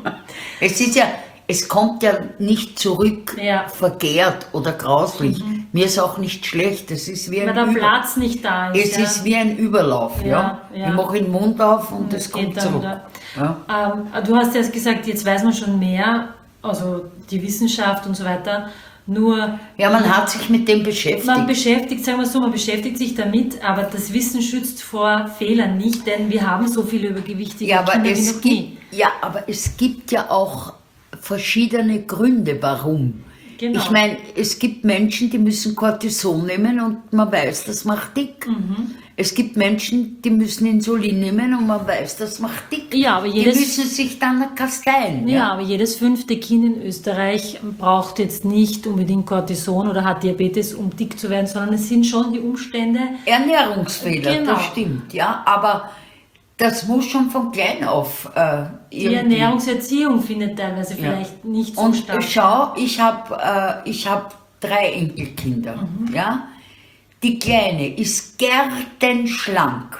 Es ist ja, es kommt ja nicht zurück Ja. vergärt oder grauslich. mir ist auch nicht schlecht. Es ist wie ein Weil der Über- Platz nicht da ist. Es ja. ist wie ein Überlauf. Ja, Ja, ja. Ich mache den Mund auf und es geht kommt dann zurück. wieder. Ja. Ähm, du hast ja gesagt, jetzt weiß man schon mehr, also die Wissenschaft und so weiter. Nur ja, man hat sich mit dem beschäftigt. man beschäftigt, sagen wir so, man beschäftigt sich damit, aber das Wissen schützt vor Fehlern nicht, denn wir haben so viele übergewichtige ja, aber Kinder wie es noch nie. gibt, ja, aber es gibt ja auch verschiedene Gründe, warum. Genau. Ich meine, es gibt Menschen, die müssen Cortison nehmen und man weiß, das macht dick. Mhm. Es gibt Menschen, die müssen Insulin nehmen und man weiß, das macht dick. Ja, aber jedes- die müssen sich dann kasteien. Ja, aber jedes fünfte Kind in Österreich braucht jetzt nicht unbedingt Cortison oder hat Diabetes, um dick zu werden, sondern es sind schon die Umstände. Ernährungsfehler, Genau. das stimmt, ja, aber das muss schon von klein auf äh, Die irgendwie. Ernährungserziehung findet teilweise Ja. vielleicht nicht so Und statt. schau, ich habe äh, ich hab drei Enkelkinder, Mhm. ja. Die Kleine ist gärtenschlank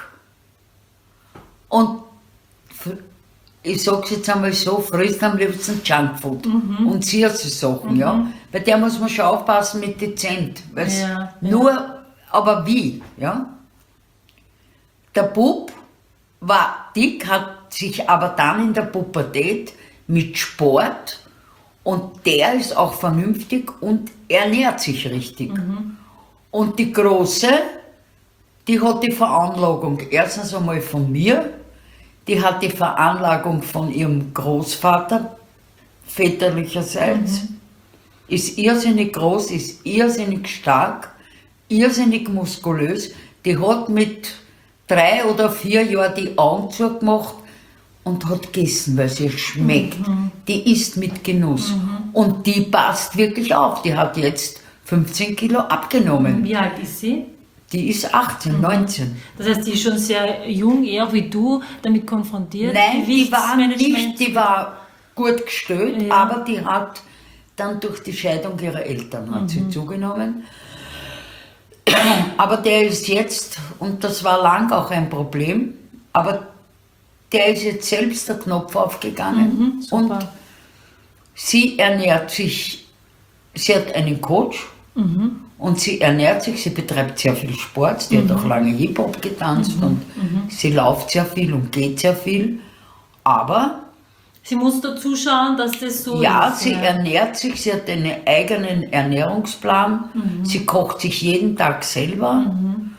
und f- ich sag's jetzt einmal so, frisst am liebsten Junkfood Mhm. und süße Sachen, ja. Bei der muss man schon aufpassen mit dezent, weil's Ja, ja. nur, aber wie, ja. Der Bub war dick, hat sich aber dann in der Pubertät mit Sport und der ist auch vernünftig und ernährt sich richtig. Und die Große, die hat die Veranlagung erstens einmal von mir, die hat die Veranlagung von ihrem Großvater väterlicherseits, ist irrsinnig groß, ist irrsinnig stark, irrsinnig muskulös, die hat mit drei oder vier Jahren die Augen zugemacht und hat gegessen, weil sie schmeckt. Die isst mit Genuss. Und die passt wirklich auf. Die hat jetzt fünfzehn Kilo abgenommen. Wie alt ist sie? Die ist achtzehn, neunzehn. Das heißt, die ist schon sehr jung, eher auch wie du, damit konfrontiert. Nein, die war Gewichtsmanagement- nicht, die war gut gestellt, Ja. aber die hat dann durch die Scheidung ihrer Eltern hat sie zugenommen. Aber der ist jetzt, und das war lang auch ein Problem, aber der ist jetzt selbst der Knopf aufgegangen Mhm, super. und sie ernährt sich, sie hat einen Coach Mhm. und sie ernährt sich, sie betreibt sehr viel Sport, sie hat auch lange Hip-Hop getanzt und sie läuft sehr viel und geht sehr viel, aber Sie muss dazu schauen, dass das so ja, ist. sie ernährt sich, sie hat einen eigenen Ernährungsplan, sie kocht sich jeden Tag selber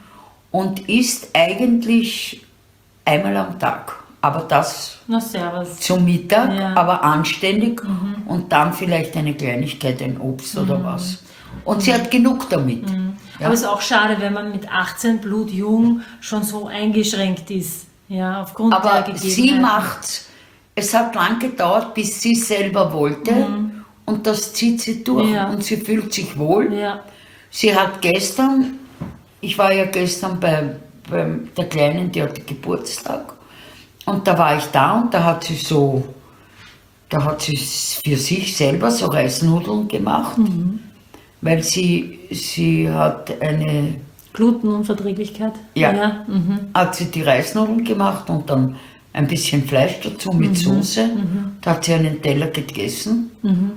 und isst eigentlich einmal am Tag. Aber das Na, servus. zum Mittag, Ja. aber anständig und dann vielleicht eine Kleinigkeit, ein Obst oder was. Und sie hat genug damit. Ja. Aber es ist auch schade, wenn man mit achtzehn blutjung schon so eingeschränkt ist. Ja, aufgrund der Aber Gegebenheiten. sie macht's. Es hat lang gedauert, bis sie selber wollte und das zieht sie durch Ja. und sie fühlt sich wohl. Ja. Sie hat gestern, ich war ja gestern bei, bei der Kleinen, die hatte Geburtstag und da war ich da und da hat sie so, da hat sie für sich selber so Reisnudeln gemacht, weil sie, sie hat eine, Glutenunverträglichkeit. Ja. Ja. Mhm. hat sie die Reisnudeln gemacht und dann ein bisschen Fleisch dazu mit Soße. Da hat sie einen Teller gegessen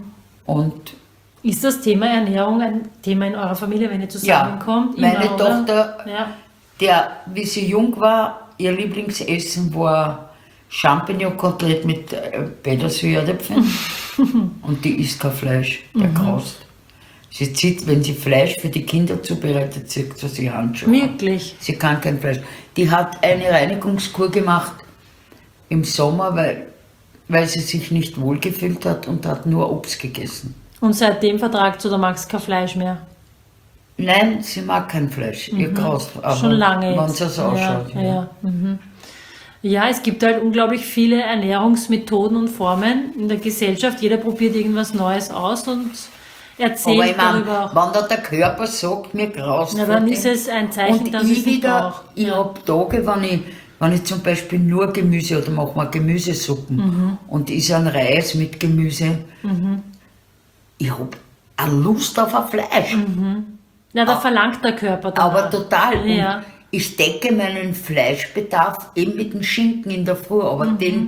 und Ist das Thema Ernährung ein Thema in eurer Familie, wenn ihr zusammenkommt? meine Immer, oder? Tochter, Ja. der, wie sie jung war, ihr Lieblingsessen war Champignon-Kotelett mit äh, Petersilie-Erdäpfeln. Und die isst kein Fleisch, der graust. Sie zieht, wenn sie Fleisch für die Kinder zubereitet, zieht sie sich Handschuhe an. Wirklich? Sie kann kein Fleisch. Die hat eine Reinigungskur gemacht im Sommer, weil, weil sie sich nicht wohlgefühlt hat und hat nur Obst gegessen. Und seitdem vertragt oder magst kein Fleisch mehr? Nein, sie mag kein Fleisch. Ihr graust. Aber Schon lange Wenn jetzt. sie so ausschaut. Ja, ja. Mhm. Ja, es gibt halt unglaublich viele Ernährungsmethoden und Formen in der Gesellschaft. Jeder probiert irgendwas Neues aus und erzählt Aber ich meine, darüber auch. wenn da der Körper sagt, mir graust Ja, vor dann dem. ist es ein Zeichen, und dass ich es nicht wieder, braucht. ich Ja. habe Tage, wenn ich, wenn ich zum Beispiel nur Gemüse oder mache mal Gemüsesuppen Mhm. und is ein Reis mit Gemüse, ich habe eine Lust auf ein Fleisch. Ja, da verlangt der Körper danach. Aber total. Und Ja. ich decke meinen Fleischbedarf eben mit dem Schinken in der Früh, aber Mhm. den,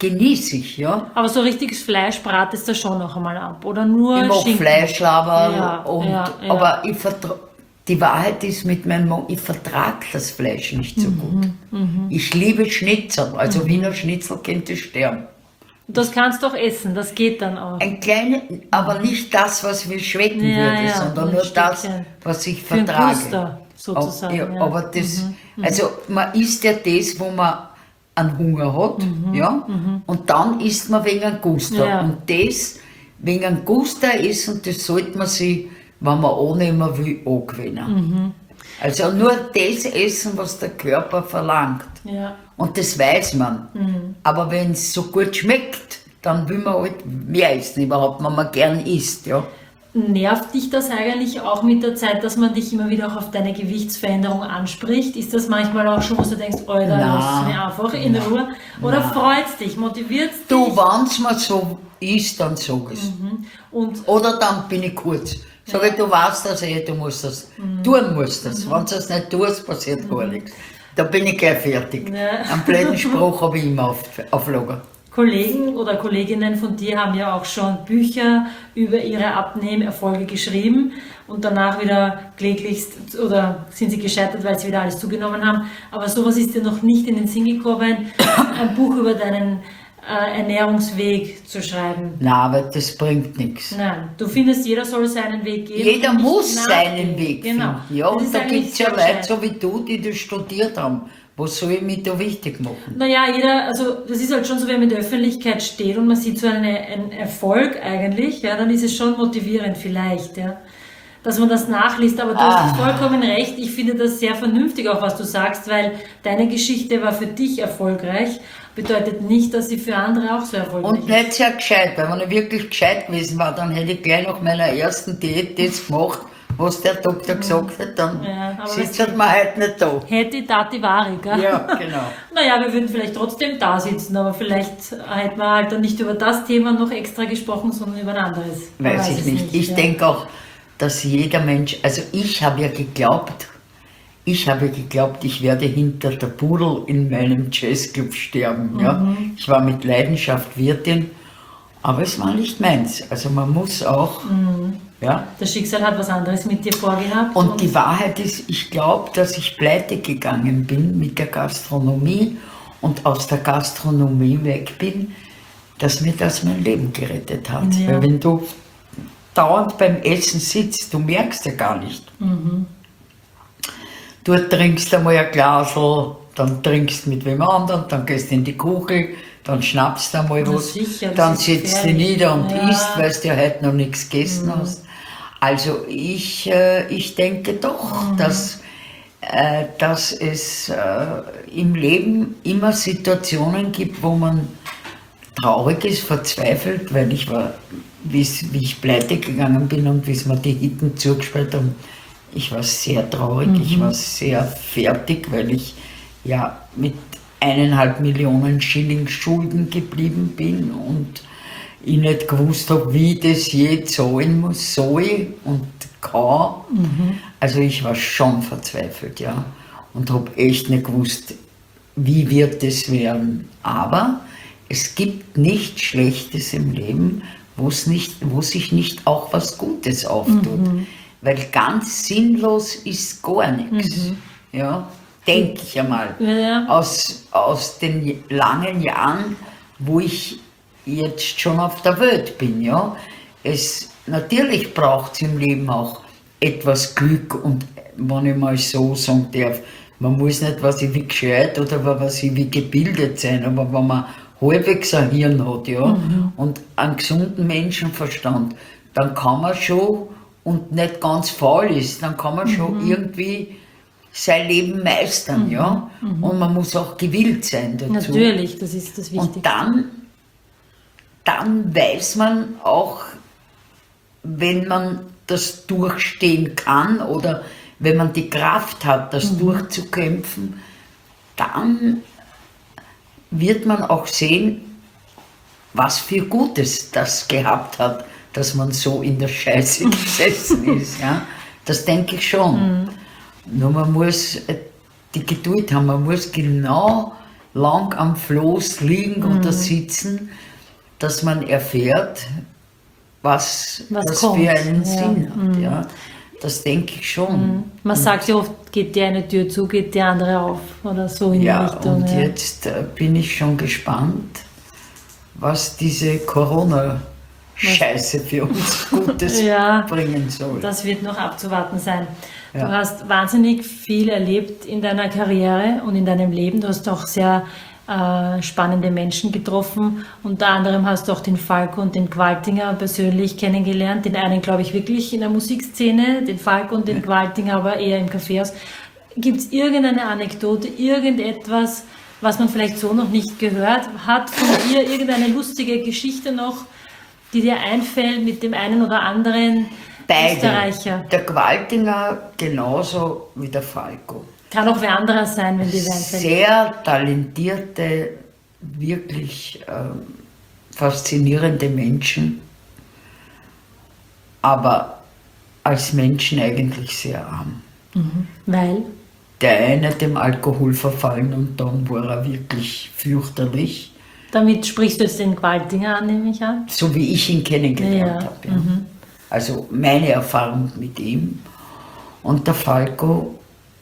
genieße ich, ja. Aber so richtiges Fleisch bratest du schon noch einmal ab, oder nur Ich mag Schinken? Fleischlaberl, Ja, und, ja, ja. aber ich vertra- die Wahrheit ist mit meinem Mann, ich vertrage das Fleisch nicht so gut. Ich liebe Schnitzel, also Wiener Schnitzel könnte sterben. Das kannst du auch essen, das geht dann auch. Ein kleines, aber nicht das, was mir schmecken Ja, würde, ja, sondern ein nur das, Stückchen. was ich Für den vertrage. Guster, sozusagen. Ja, ja. aber das, also man isst ja das, wo man einen Hunger hat, ja, und dann isst man wegen einem Guster. Ja. Und das wegen einem Guster ist, und das sollte man sich, wenn man annehmen will, angewöhnen. Also nur das essen, was der Körper verlangt. Ja. Und das weiß man. Aber wenn es so gut schmeckt, dann will man halt mehr essen überhaupt, wenn man gern isst, ja. Nervt dich das eigentlich auch mit der Zeit, dass man dich immer wieder auch auf deine Gewichtsveränderung anspricht? Ist das manchmal auch schon, wo du denkst, Alter, Nein. lass mich einfach in Ruhe? Oder freut es dich, motiviert es dich? Du, wenn es mir so ist, dann sag es. Und Oder dann bin ich kurz. Sag ich, du weißt das eh, du musst das tun musst das. Wenn du das nicht tust, passiert gar nichts. Da bin ich gleich fertig. Ja. Einen blöden Spruch habe ich immer auf, auf Lager. Kollegen oder Kolleginnen von dir haben ja auch schon Bücher über ihre Abnehmerfolge geschrieben und danach wieder kläglichst oder sind sie gescheitert, weil sie wieder alles zugenommen haben. Aber sowas ist dir noch nicht in den Sinn gekommen, ein Buch über deinen äh, Ernährungsweg zu schreiben. Nein, aber das bringt nichts. Nein, du findest, jeder soll seinen Weg gehen. Jeder und nicht muss nachdenken. seinen Weg Genau. finden. Ja, Das und ist da eigentlich gibt es ja sehr Leute gescheit. so wie du, die das studiert haben. Was soll ich mich da wichtig machen? Naja, jeder, also das ist halt schon so, wenn man in der Öffentlichkeit steht und man sieht so eine, einen Erfolg eigentlich, ja, dann ist es schon motivierend vielleicht, ja, dass man das nachliest. Aber du Ah. hast vollkommen recht, ich finde das sehr vernünftig auch, was du sagst, weil deine Geschichte war für dich erfolgreich, bedeutet nicht, dass sie für andere auch so erfolgreich Und nicht sehr gescheit, weil wenn ich wirklich gescheit gewesen war, dann hätte ich gleich nach meiner ersten Diät das gemacht, was der Doktor gesagt hat, dann Ja, aber sitzt es- man halt nicht da. ist. Hätte Dati Vari, gell? Ja, genau. Naja, wir würden vielleicht trotzdem da sitzen, aber vielleicht hätten wir halt dann nicht über das Thema noch extra gesprochen, sondern über ein anderes. Man Weiß ich es nicht. Ich ja. denke auch, dass jeder Mensch, also ich habe ja geglaubt, ich habe geglaubt, ich werde hinter der Pudel in meinem Jazzclub sterben. Ja? Mhm. Ich war mit Leidenschaft Wirtin, aber es war nicht meins. Also man muss auch, Mhm. ja. Das Schicksal hat was anderes mit dir vorgehabt. Und die Wahrheit ist, ich glaube, dass ich pleite gegangen bin mit der Gastronomie und aus der Gastronomie weg bin, dass mir das mein Leben gerettet hat. Ja. Weil wenn du dauernd beim Essen sitzt, du merkst ja gar nicht. Mhm. Du trinkst einmal ein Glasl, dann trinkst mit wem anderen, dann gehst du in die Küche, dann schnappst du einmal Na was, sicher, das dann ist sitzt du gefährlich. nieder und Ja. isst, weil du ja heute noch nichts gegessen hast. Also ich, äh, ich denke doch, dass, äh, dass es äh, im Leben immer Situationen gibt, wo man traurig ist, verzweifelt, weil ich war, wie's- wie ich pleite gegangen bin und wie es mir die Hitten zugespielt haben, ich war sehr traurig, ich war sehr fertig, weil ich ja mit eineinhalb Millionen Schilling Schulden geblieben bin und ich nicht gewusst habe, wie ich das je zahlen muss, soll und kann. Also ich war schon verzweifelt, ja, und habe echt nicht gewusst, wie wird es werden. Aber es gibt nichts Schlechtes im Leben, wo's nicht, wo sich nicht auch was Gutes auftut. Weil ganz sinnlos ist gar nichts. Ja, denke ich einmal. Ja, ja. Aus, aus den langen Jahren, wo ich jetzt schon auf der Welt bin. Ja. Es, natürlich braucht es im Leben auch etwas Glück und, wenn ich mal so sagen darf, man muss nicht, was ich wie gescheit oder was ich wie gebildet sein, aber wenn man halbwegs ein Hirn hat, ja, und einen gesunden Menschenverstand, dann kann man schon, und nicht ganz faul ist, dann kann man schon irgendwie sein Leben meistern, ja, und man muss auch gewillt sein dazu. Natürlich, das ist das Wichtigste. Und dann, dann weiß man auch, wenn man das durchstehen kann oder wenn man die Kraft hat, das durchzukämpfen, dann wird man auch sehen, was für Gutes das gehabt hat, dass man so in der Scheiße gesessen ist. Ja? Das denke ich schon. Nur man muss äh, die Geduld haben, man muss genau lang am Floß liegen Mhm. oder sitzen, dass man erfährt, was, Was das kommt, für einen ja. Sinn hat. Ja. Das denke ich schon. Man sagt ja oft, geht die eine Tür zu, geht die andere auf oder so in Ja, die Richtung. und ja. jetzt äh, bin ich schon gespannt, was diese Corona-Scheiße für uns Gutes Ja. bringen soll. Das wird noch abzuwarten sein. Ja. Du hast wahnsinnig viel erlebt in deiner Karriere und in deinem Leben. Du hast auch sehr äh, spannende Menschen getroffen. Unter anderem hast du auch den Falco und den Gwaltinger persönlich kennengelernt. Den einen, glaube ich, wirklich in der Musikszene, den Falco und den Gwaltinger aber eher im Kaffeehaus. Gibt es irgendeine Anekdote, irgendetwas, was man vielleicht so noch nicht gehört hat von dir? Irgendeine lustige Geschichte noch, die dir einfällt mit dem einen oder anderen Beide. Österreicher? Der Gwaltinger genauso wie der Falco. Kann auch wer anderer sein, wenn die einfällt. Sehr talentierte, wirklich ähm, faszinierende Menschen, aber als Menschen eigentlich sehr arm. Weil? Der eine dem Alkohol verfallen und dann war er wirklich fürchterlich, Damit sprichst du jetzt den Gwaltinger an, nehme ich an. so wie ich ihn kennengelernt Ja, habe. Ja. Also meine Erfahrung mit ihm. Und der Falco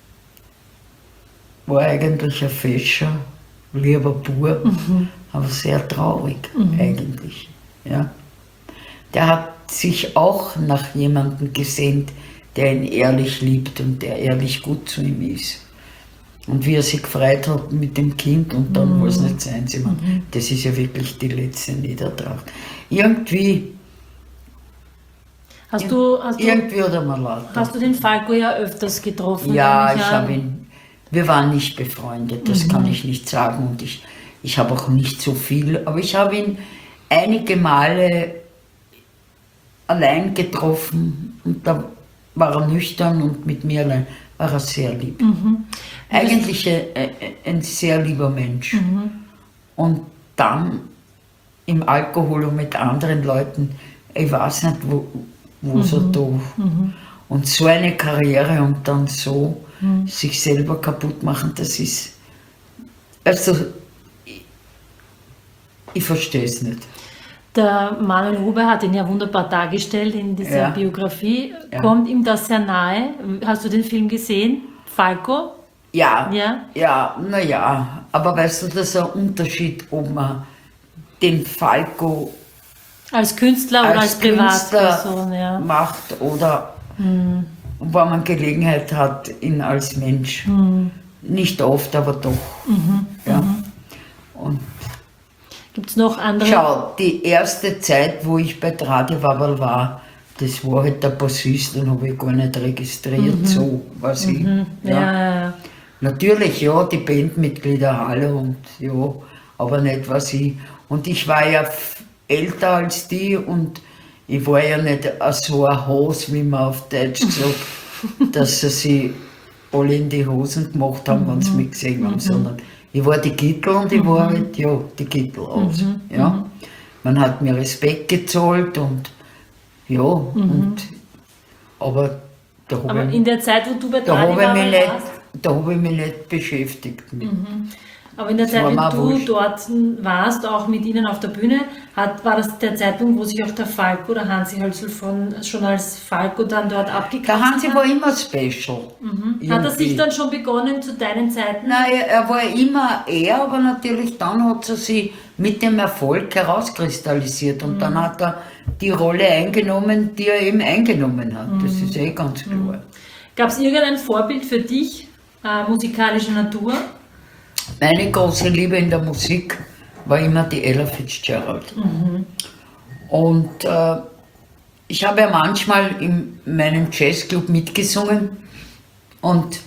war eigentlich ein Fischer, lieber Bub, aber sehr traurig eigentlich. Ja. Der hat sich auch nach jemandem gesehnt, der ihn ehrlich liebt und der ehrlich gut zu ihm ist. Und wie er sich gefreut hat mit dem Kind und dann war es nicht sein. Ich meine, das ist ja wirklich die letzte Niedertracht. Irgendwie, Hast du, hast du, irgendwie hat er mir leid. hast du den Falco ja öfters getroffen? Ja, nehme ich an. habe ihn, wir waren nicht befreundet, das kann ich nicht sagen und ich, ich habe auch nicht so viel, aber ich habe ihn einige Male allein getroffen und da war er nüchtern und mit mir allein war er sehr lieb. Eigentlich ein, ein sehr lieber Mensch. Und dann im Alkohol und mit anderen Leuten, ich weiß nicht, wo, wo so da. Und so eine Karriere und dann so sich selber kaputt machen, das ist, also ich, ich verstehe es nicht. Der Manuel Huber hat ihn ja wunderbar dargestellt in dieser Ja. Biografie. Ja. Kommt ihm das sehr nahe? Hast du den Film gesehen? Falco? Ja, Ja. ja, naja, aber weißt du, das ist ein Unterschied, ob man den Falco Als Künstler oder als, als Künstler Privatperson? Ja. macht oder wo man Gelegenheit hat, ihn als Mensch. Nicht oft, aber doch. Ja. Und Gibt es noch andere? schau, die erste Zeit, wo ich bei Tradiwabel war, das war halt der Bassist, den habe ich gar nicht registriert, so was ich. Ja, ja, ja. Natürlich, ja, die Bandmitglieder alle und ja, aber nicht was ich. Und ich war ja f- älter als die und ich war ja nicht so ein Hose, wie man auf Deutsch sagt, dass sie sich alle in die Hosen gemacht haben, wenn sie mich gesehen haben, sondern ich war die Gittel und ich war halt, ja, die Gittel aus. Ja. Man hat mir Respekt gezahlt und ja, und, aber da Aber habe ich in der Zeit, wo du bei da habe ich, mich Tradiwabel nicht- warst, da hab ich mich nicht beschäftigt mit. aber in der Das Zeit, war wie mir du wurscht. dort warst, auch mit ihnen auf der Bühne, hat, war das der Zeitpunkt, wo sich auch der Falco, der Hansi Hölzl von, schon als Falco dann dort abgekapselt Der Hansi hat? war immer special. Hat er sich Irgendwie. dann schon begonnen zu deinen Zeiten? Nein, er, er war immer er, aber natürlich dann hat er sich mit dem Erfolg herauskristallisiert und dann hat er die Rolle eingenommen, die er eben eingenommen hat. Das ist eh ganz klar. Gab es irgendein Vorbild für dich, äh, musikalischer Natur? Meine große Liebe in der Musik war immer die Ella Fitzgerald. Und äh, ich habe ja manchmal in meinem Jazzclub mitgesungen und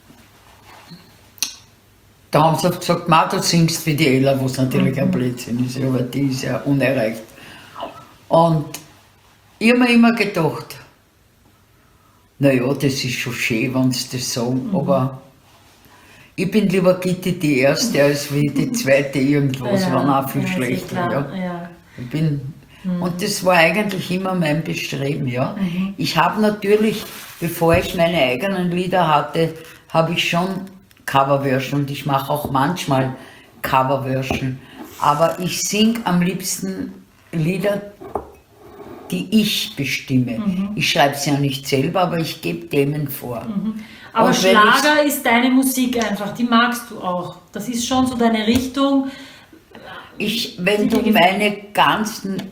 da haben sie oft gesagt, Ma, du singst wie die Ella, was natürlich ein Blödsinn ist, aber die ist ja unerreicht. Und ich habe mir immer gedacht, naja, das ist schon schön, wenn sie das sagen, aber ich bin lieber Gitti die Erste als wie die Zweite irgendwas, wenn auch viel ja, ist schlechter. klar, Ja. ja. Ich bin, Und das war eigentlich immer mein Bestreben. Ja. Ich habe natürlich, bevor ich meine eigenen Lieder hatte, habe ich schon Coverversion und ich mache auch manchmal Coverversion. Aber ich singe am liebsten Lieder, die ich bestimme. Mhm. Ich schreibe sie ja nicht selber, aber ich gebe Themen vor. Mhm. Aber und Schlager ist deine Musik einfach, die magst du auch. Das ist schon so deine Richtung. Ich, wenn du meine ganzen,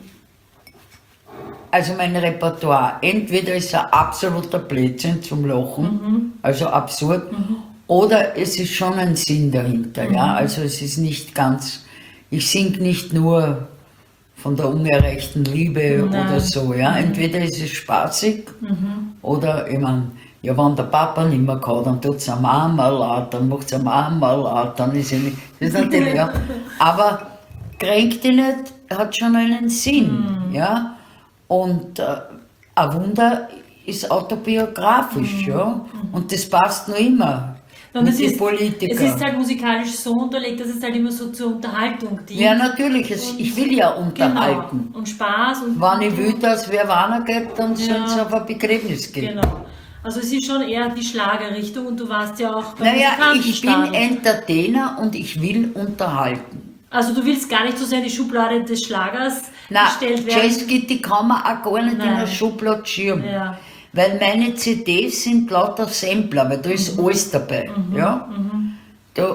also mein Repertoire, entweder ist ein absoluter Blödsinn zum Lachen, mhm. also absurd, mhm. oder es ist schon ein Sinn dahinter. Mhm. Ja? Also es ist nicht ganz, ich singe nicht nur von der ungerechten Liebe Nein. oder so. Ja? Entweder ist es spaßig mhm. oder ich mein, ja, wenn der Papa nicht mehr kann, dann tut es eine Marmelade, dann macht es eine Marmelade, dann ist es nicht, das ist natürlich, ja. Aber kränkt dich nicht, hat schon einen Sinn, mm. ja. Und äh, ein Wunder ist autobiografisch, mm. ja. Und das passt noch immer. Und mit den Politikern. Es ist halt musikalisch so unterlegt, dass es halt immer so zur Unterhaltung dient. Ja, natürlich, es, ich will ja unterhalten. Genau. Und Spaß. Und wenn ich will, dass wer Warner geht, dann ja. soll es auf ein Begräbnis gehen. Genau. Also es ist schon eher die Schlagerrichtung und du warst ja auch beim Naja, ich bin Entertainer und ich will unterhalten. Also du willst gar nicht so sehr in die Schublade des Schlagers Nein, gestellt werden? Jazz geht, die kann man auch gar nicht Nein. in einer Schublade schirmen. Ja. Weil meine C Ds sind lauter Sampler, weil da ist mhm. alles dabei. Mhm. Ja? Mhm. Da,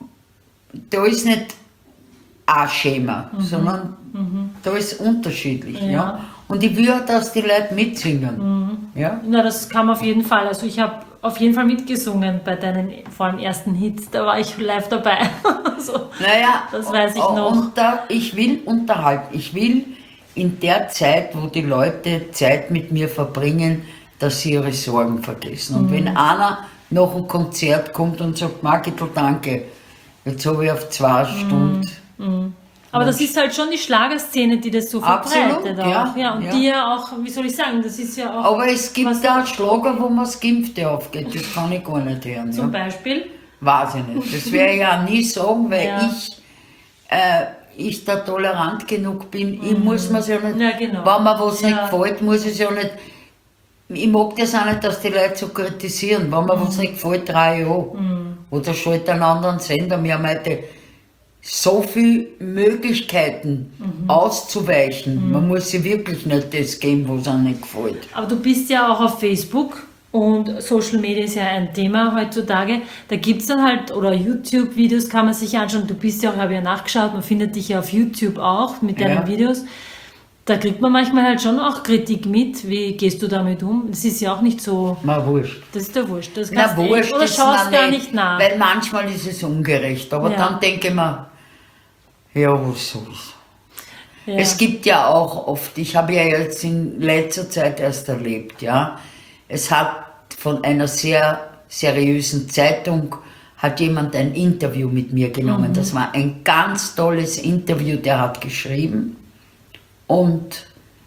da ist nicht ein Schema, mhm. sondern mhm. da ist unterschiedlich. Ja. Ja? Und ich will auch, dass die Leute mitsingen. Mhm. Ja? Na, das kam auf jeden Fall. Also ich habe auf jeden Fall mitgesungen bei deinen vor allem ersten Hits. Da war ich live dabei. So, naja, das weiß ich noch. Und da, ich will unterhalten. Ich will in der Zeit, wo die Leute Zeit mit mir verbringen, dass sie ihre Sorgen vergessen. Und mhm. wenn einer nach einem Konzert kommt und sagt, Margitl, danke, jetzt habe ich auf zwei mhm. Stunden. Mhm. Aber das ist halt schon die Schlagerszene, die das so verbreitet. Auch. Ja, ja, und ja. die ja auch, wie soll ich sagen, das ist ja auch... Aber es gibt da Schlager, wo man das Gimpfte aufgeht, das kann ich gar nicht hören. Zum ja. Beispiel? Weiß ich nicht, das werde ich ja nie sagen, weil ja. ich, äh, ich da tolerant genug bin. Ich mhm. muss mir's ja nicht, ja, genau. wenn mir was ja. nicht gefällt, muss ich es ja nicht... Ich mag das auch nicht, dass die Leute so kritisieren. Wenn mir mhm. was nicht gefällt, drei Jahre. Mhm. Oder schalte einen anderen Sender. Wir haben heute so viele Möglichkeiten mhm. auszuweichen. Mhm. Man muss sich wirklich nicht das geben, was einem nicht gefällt. Aber du bist ja auch auf Facebook und Social Media ist ja ein Thema heutzutage. Da gibt es dann halt, oder YouTube-Videos kann man sich anschauen. Du bist ja auch, habe ja nachgeschaut, man findet dich ja auf YouTube auch mit deinen ja. Videos. Da kriegt man manchmal halt schon auch Kritik mit. Wie gehst du damit um? Das ist ja auch nicht so... Na, wurscht. Das ist ja wurscht. Das Na, wurscht. Oder schaust gar nicht nach. Weil manchmal ist es ungerecht. Aber ja. dann denke ich mir, ja, was soll's. Ja. Es gibt ja auch oft, ich habe ja jetzt in letzter Zeit erst erlebt, ja. Es hat von einer sehr seriösen Zeitung, hat jemand ein Interview mit mir genommen. Mhm. Das war ein ganz tolles Interview, der hat geschrieben. Und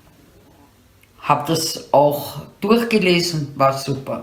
habe das auch durchgelesen, war super.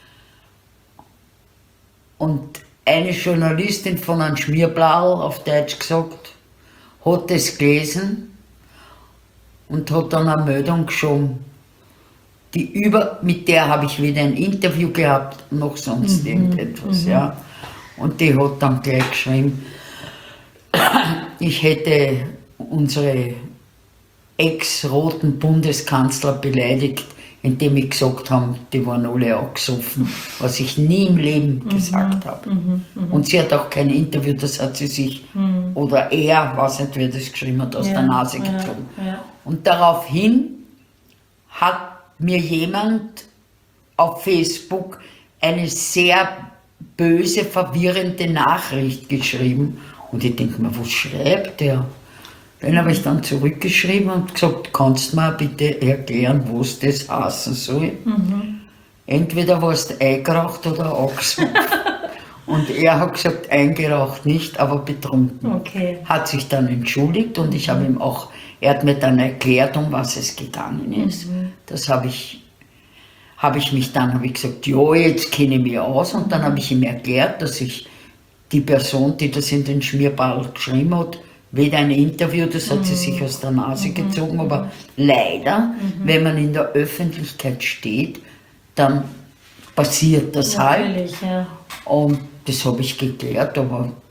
Und eine Journalistin von einem Schmierblau, auf Deutsch gesagt, hat das gelesen und hat dann eine Meldung geschoben, die über, mit der habe ich wieder ein Interview gehabt, noch sonst mhm. irgendetwas. Mhm. Ja. Und die hat dann gleich geschrieben, ich hätte unsere ex-roten Bundeskanzler beleidigt, indem ich gesagt habe, die waren alle angesoffen, was ich nie im Leben mhm. gesagt habe. Mhm. Mhm. Und sie hat auch kein Interview, das hat sie sich, mhm. oder er, weiß nicht, wer das geschrieben hat, aus ja. der Nase gezogen. Ja. Ja. Und daraufhin hat mir jemand auf Facebook eine sehr böse, verwirrende Nachricht geschrieben. Und ich denke mir, was schreibt der? Dann habe ich dann zurückgeschrieben und gesagt, kannst du mir bitte erklären, was das heißen soll? Mhm. Entweder warst du eingeraucht oder angesoffen. Und er hat gesagt, eingeraucht nicht, aber betrunken. Okay. Hat sich dann entschuldigt und ich habe ihm auch, er hat mir dann erklärt, um was es gegangen ist. Mhm. Das habe ich, habe ich mich dann, habe ich gesagt, ja, jetzt kenne ich mich aus. Und dann habe ich ihm erklärt, dass ich die Person, die das in den Schmierball geschrieben hat, weder ein Interview, das hat sie sich aus der Nase mhm. gezogen, aber leider, mhm. wenn man in der Öffentlichkeit steht, dann passiert das Natürlich, halt. Ja. Und das habe ich geklärt, aber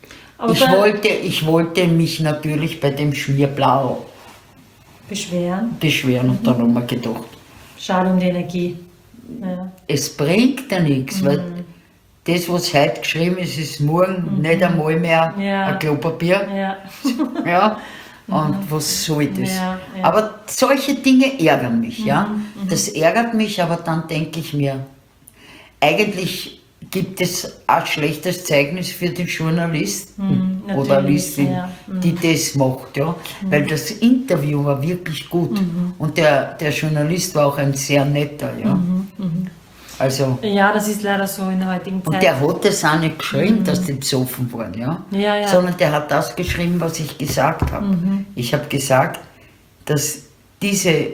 Aber Ich bei- wollte, ich wollte mich natürlich bei dem Schmierblau Beschweren. beschweren und dann haben wir gedacht, Schade um die Energie. Ja. es bringt ja nichts, Mhm. weil das, was heute geschrieben ist, ist morgen nicht einmal mehr Ja. ein Klopapier. Ja. Ja. Und was soll das? Ja, ja. Aber solche Dinge ärgern mich, ja. Das ärgert mich, aber dann denke ich mir, eigentlich gibt es ein schlechtes Zeugnis für den Journalisten oder natürlich, Journalistin, ja. die das macht, ja. Weil das Interview war wirklich gut. Und der, der Journalist war auch ein sehr netter, ja. Also, Ja, das ist leider so in der heutigen und Zeit. der hat das auch nicht geschrieben, dass die besoffen waren, ja. Ja, ja. Sondern der hat das geschrieben, was ich gesagt habe. Ich habe gesagt, dass diese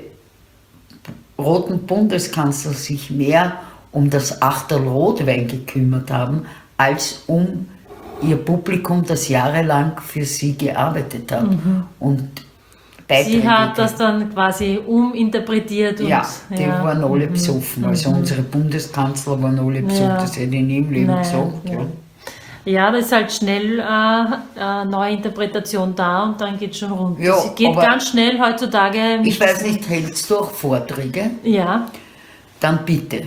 roten Bundeskanzler sich mehr um das Achterl Rotwein gekümmert haben, als um ihr Publikum, das jahrelang für sie gearbeitet hat. Und Beiträge Sie hat das dann quasi uminterpretiert und ja, die ja. waren alle besoffen. Also unsere Bundeskanzler waren alle besoffen, Ja. das hätte ich nie im Leben Nein, gesagt. ja. Ja. Ja, da ist halt schnell äh, eine neue Interpretation da und dann geht schon rund. Ja, Es geht aber ganz schnell heutzutage. Ich weiß nicht, hältst du auch Vorträge? Ja, Dann bitte.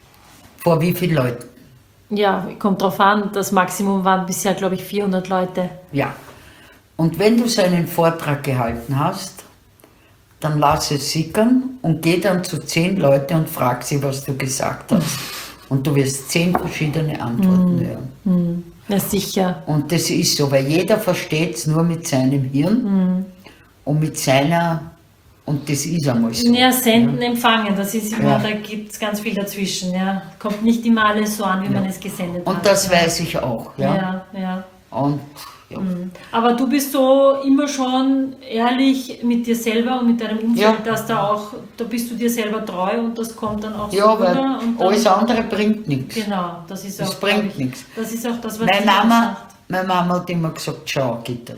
Vor wie vielen Leuten? ja, kommt drauf an. Das Maximum waren bisher, glaube ich, vierhundert Leute. Ja. Und wenn du so einen Vortrag gehalten hast, dann lass es sickern und geh dann zu zehn Leuten und frag sie, was du gesagt hast. Und du wirst zehn verschiedene Antworten hören. Ja, sicher. Und das ist so, weil jeder versteht es nur mit seinem Hirn und mit seiner, und das ist einmal so. Ja, senden, empfangen, das ist immer, Ja. da gibt es ganz viel dazwischen. Ja. Kommt nicht immer alles so an, wie man es gesendet hat. Und das ja. weiß ich auch. Ja. Ja, ja. Und ja. Aber du bist so immer schon ehrlich mit dir selber und mit deinem Umfeld, Ja. dass da auch, da bist du dir selber treu und das kommt dann auch so Ja, weil rüber. Und dann, alles andere bringt nichts. Genau, das ist Das auch, bringt glaub ich, nichts. Das ist auch das, was Meine dich Mama, ausmacht. meine Mama hat immer gesagt, schau Gitterl,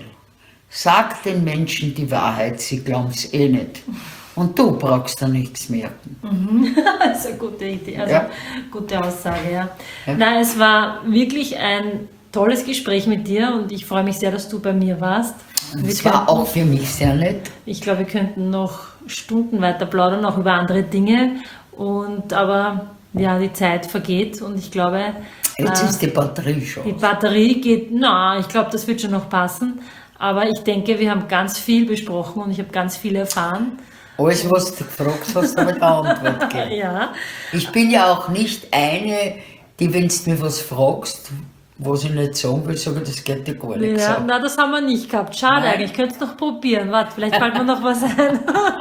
sag den Menschen die Wahrheit, sie glauben es eh nicht. Und du brauchst da nichts merken. Das ist eine gute Idee, also Ja. gute Aussage, ja. Ja. Nein, es war wirklich ein tolles Gespräch mit dir und ich freue mich sehr, dass du bei mir warst. Wir Es war könnten- auch für mich sehr nett. Ich glaube, wir könnten noch Stunden weiter plaudern, auch über andere Dinge. Und aber ja, die Zeit vergeht und ich glaube, Jetzt äh, ist die Batterie schon. die Batterie geht, na, ich glaube, das wird schon noch passen. Aber ich denke, wir haben ganz viel besprochen und ich habe ganz viel erfahren. Alles, was du gefragt hast, habe ich eine Antwort gegeben. Ja, Ich bin ja auch nicht eine, die, wenn du mir was fragst, was ich nicht sagen will, sage, das geht dir gar nicht. ja so. na, das haben wir nicht gehabt. Schade Nein. eigentlich, könntest noch probieren. Warte, vielleicht fällt mir noch was ein.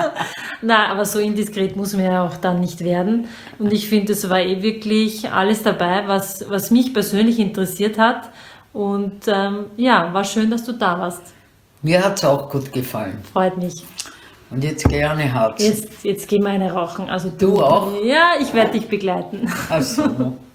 Nein, aber so indiskret muss man ja auch dann nicht werden. Und ich finde, es war eh wirklich alles dabei, was, was mich persönlich interessiert hat. Und ähm, ja, war schön, dass du da warst. Mir hat es auch gut gefallen. Freut mich. Und jetzt gerne Harz. Jetzt, jetzt gehen wir eine rauchen. Also Du auch? Ja, ich werde dich begleiten. Also,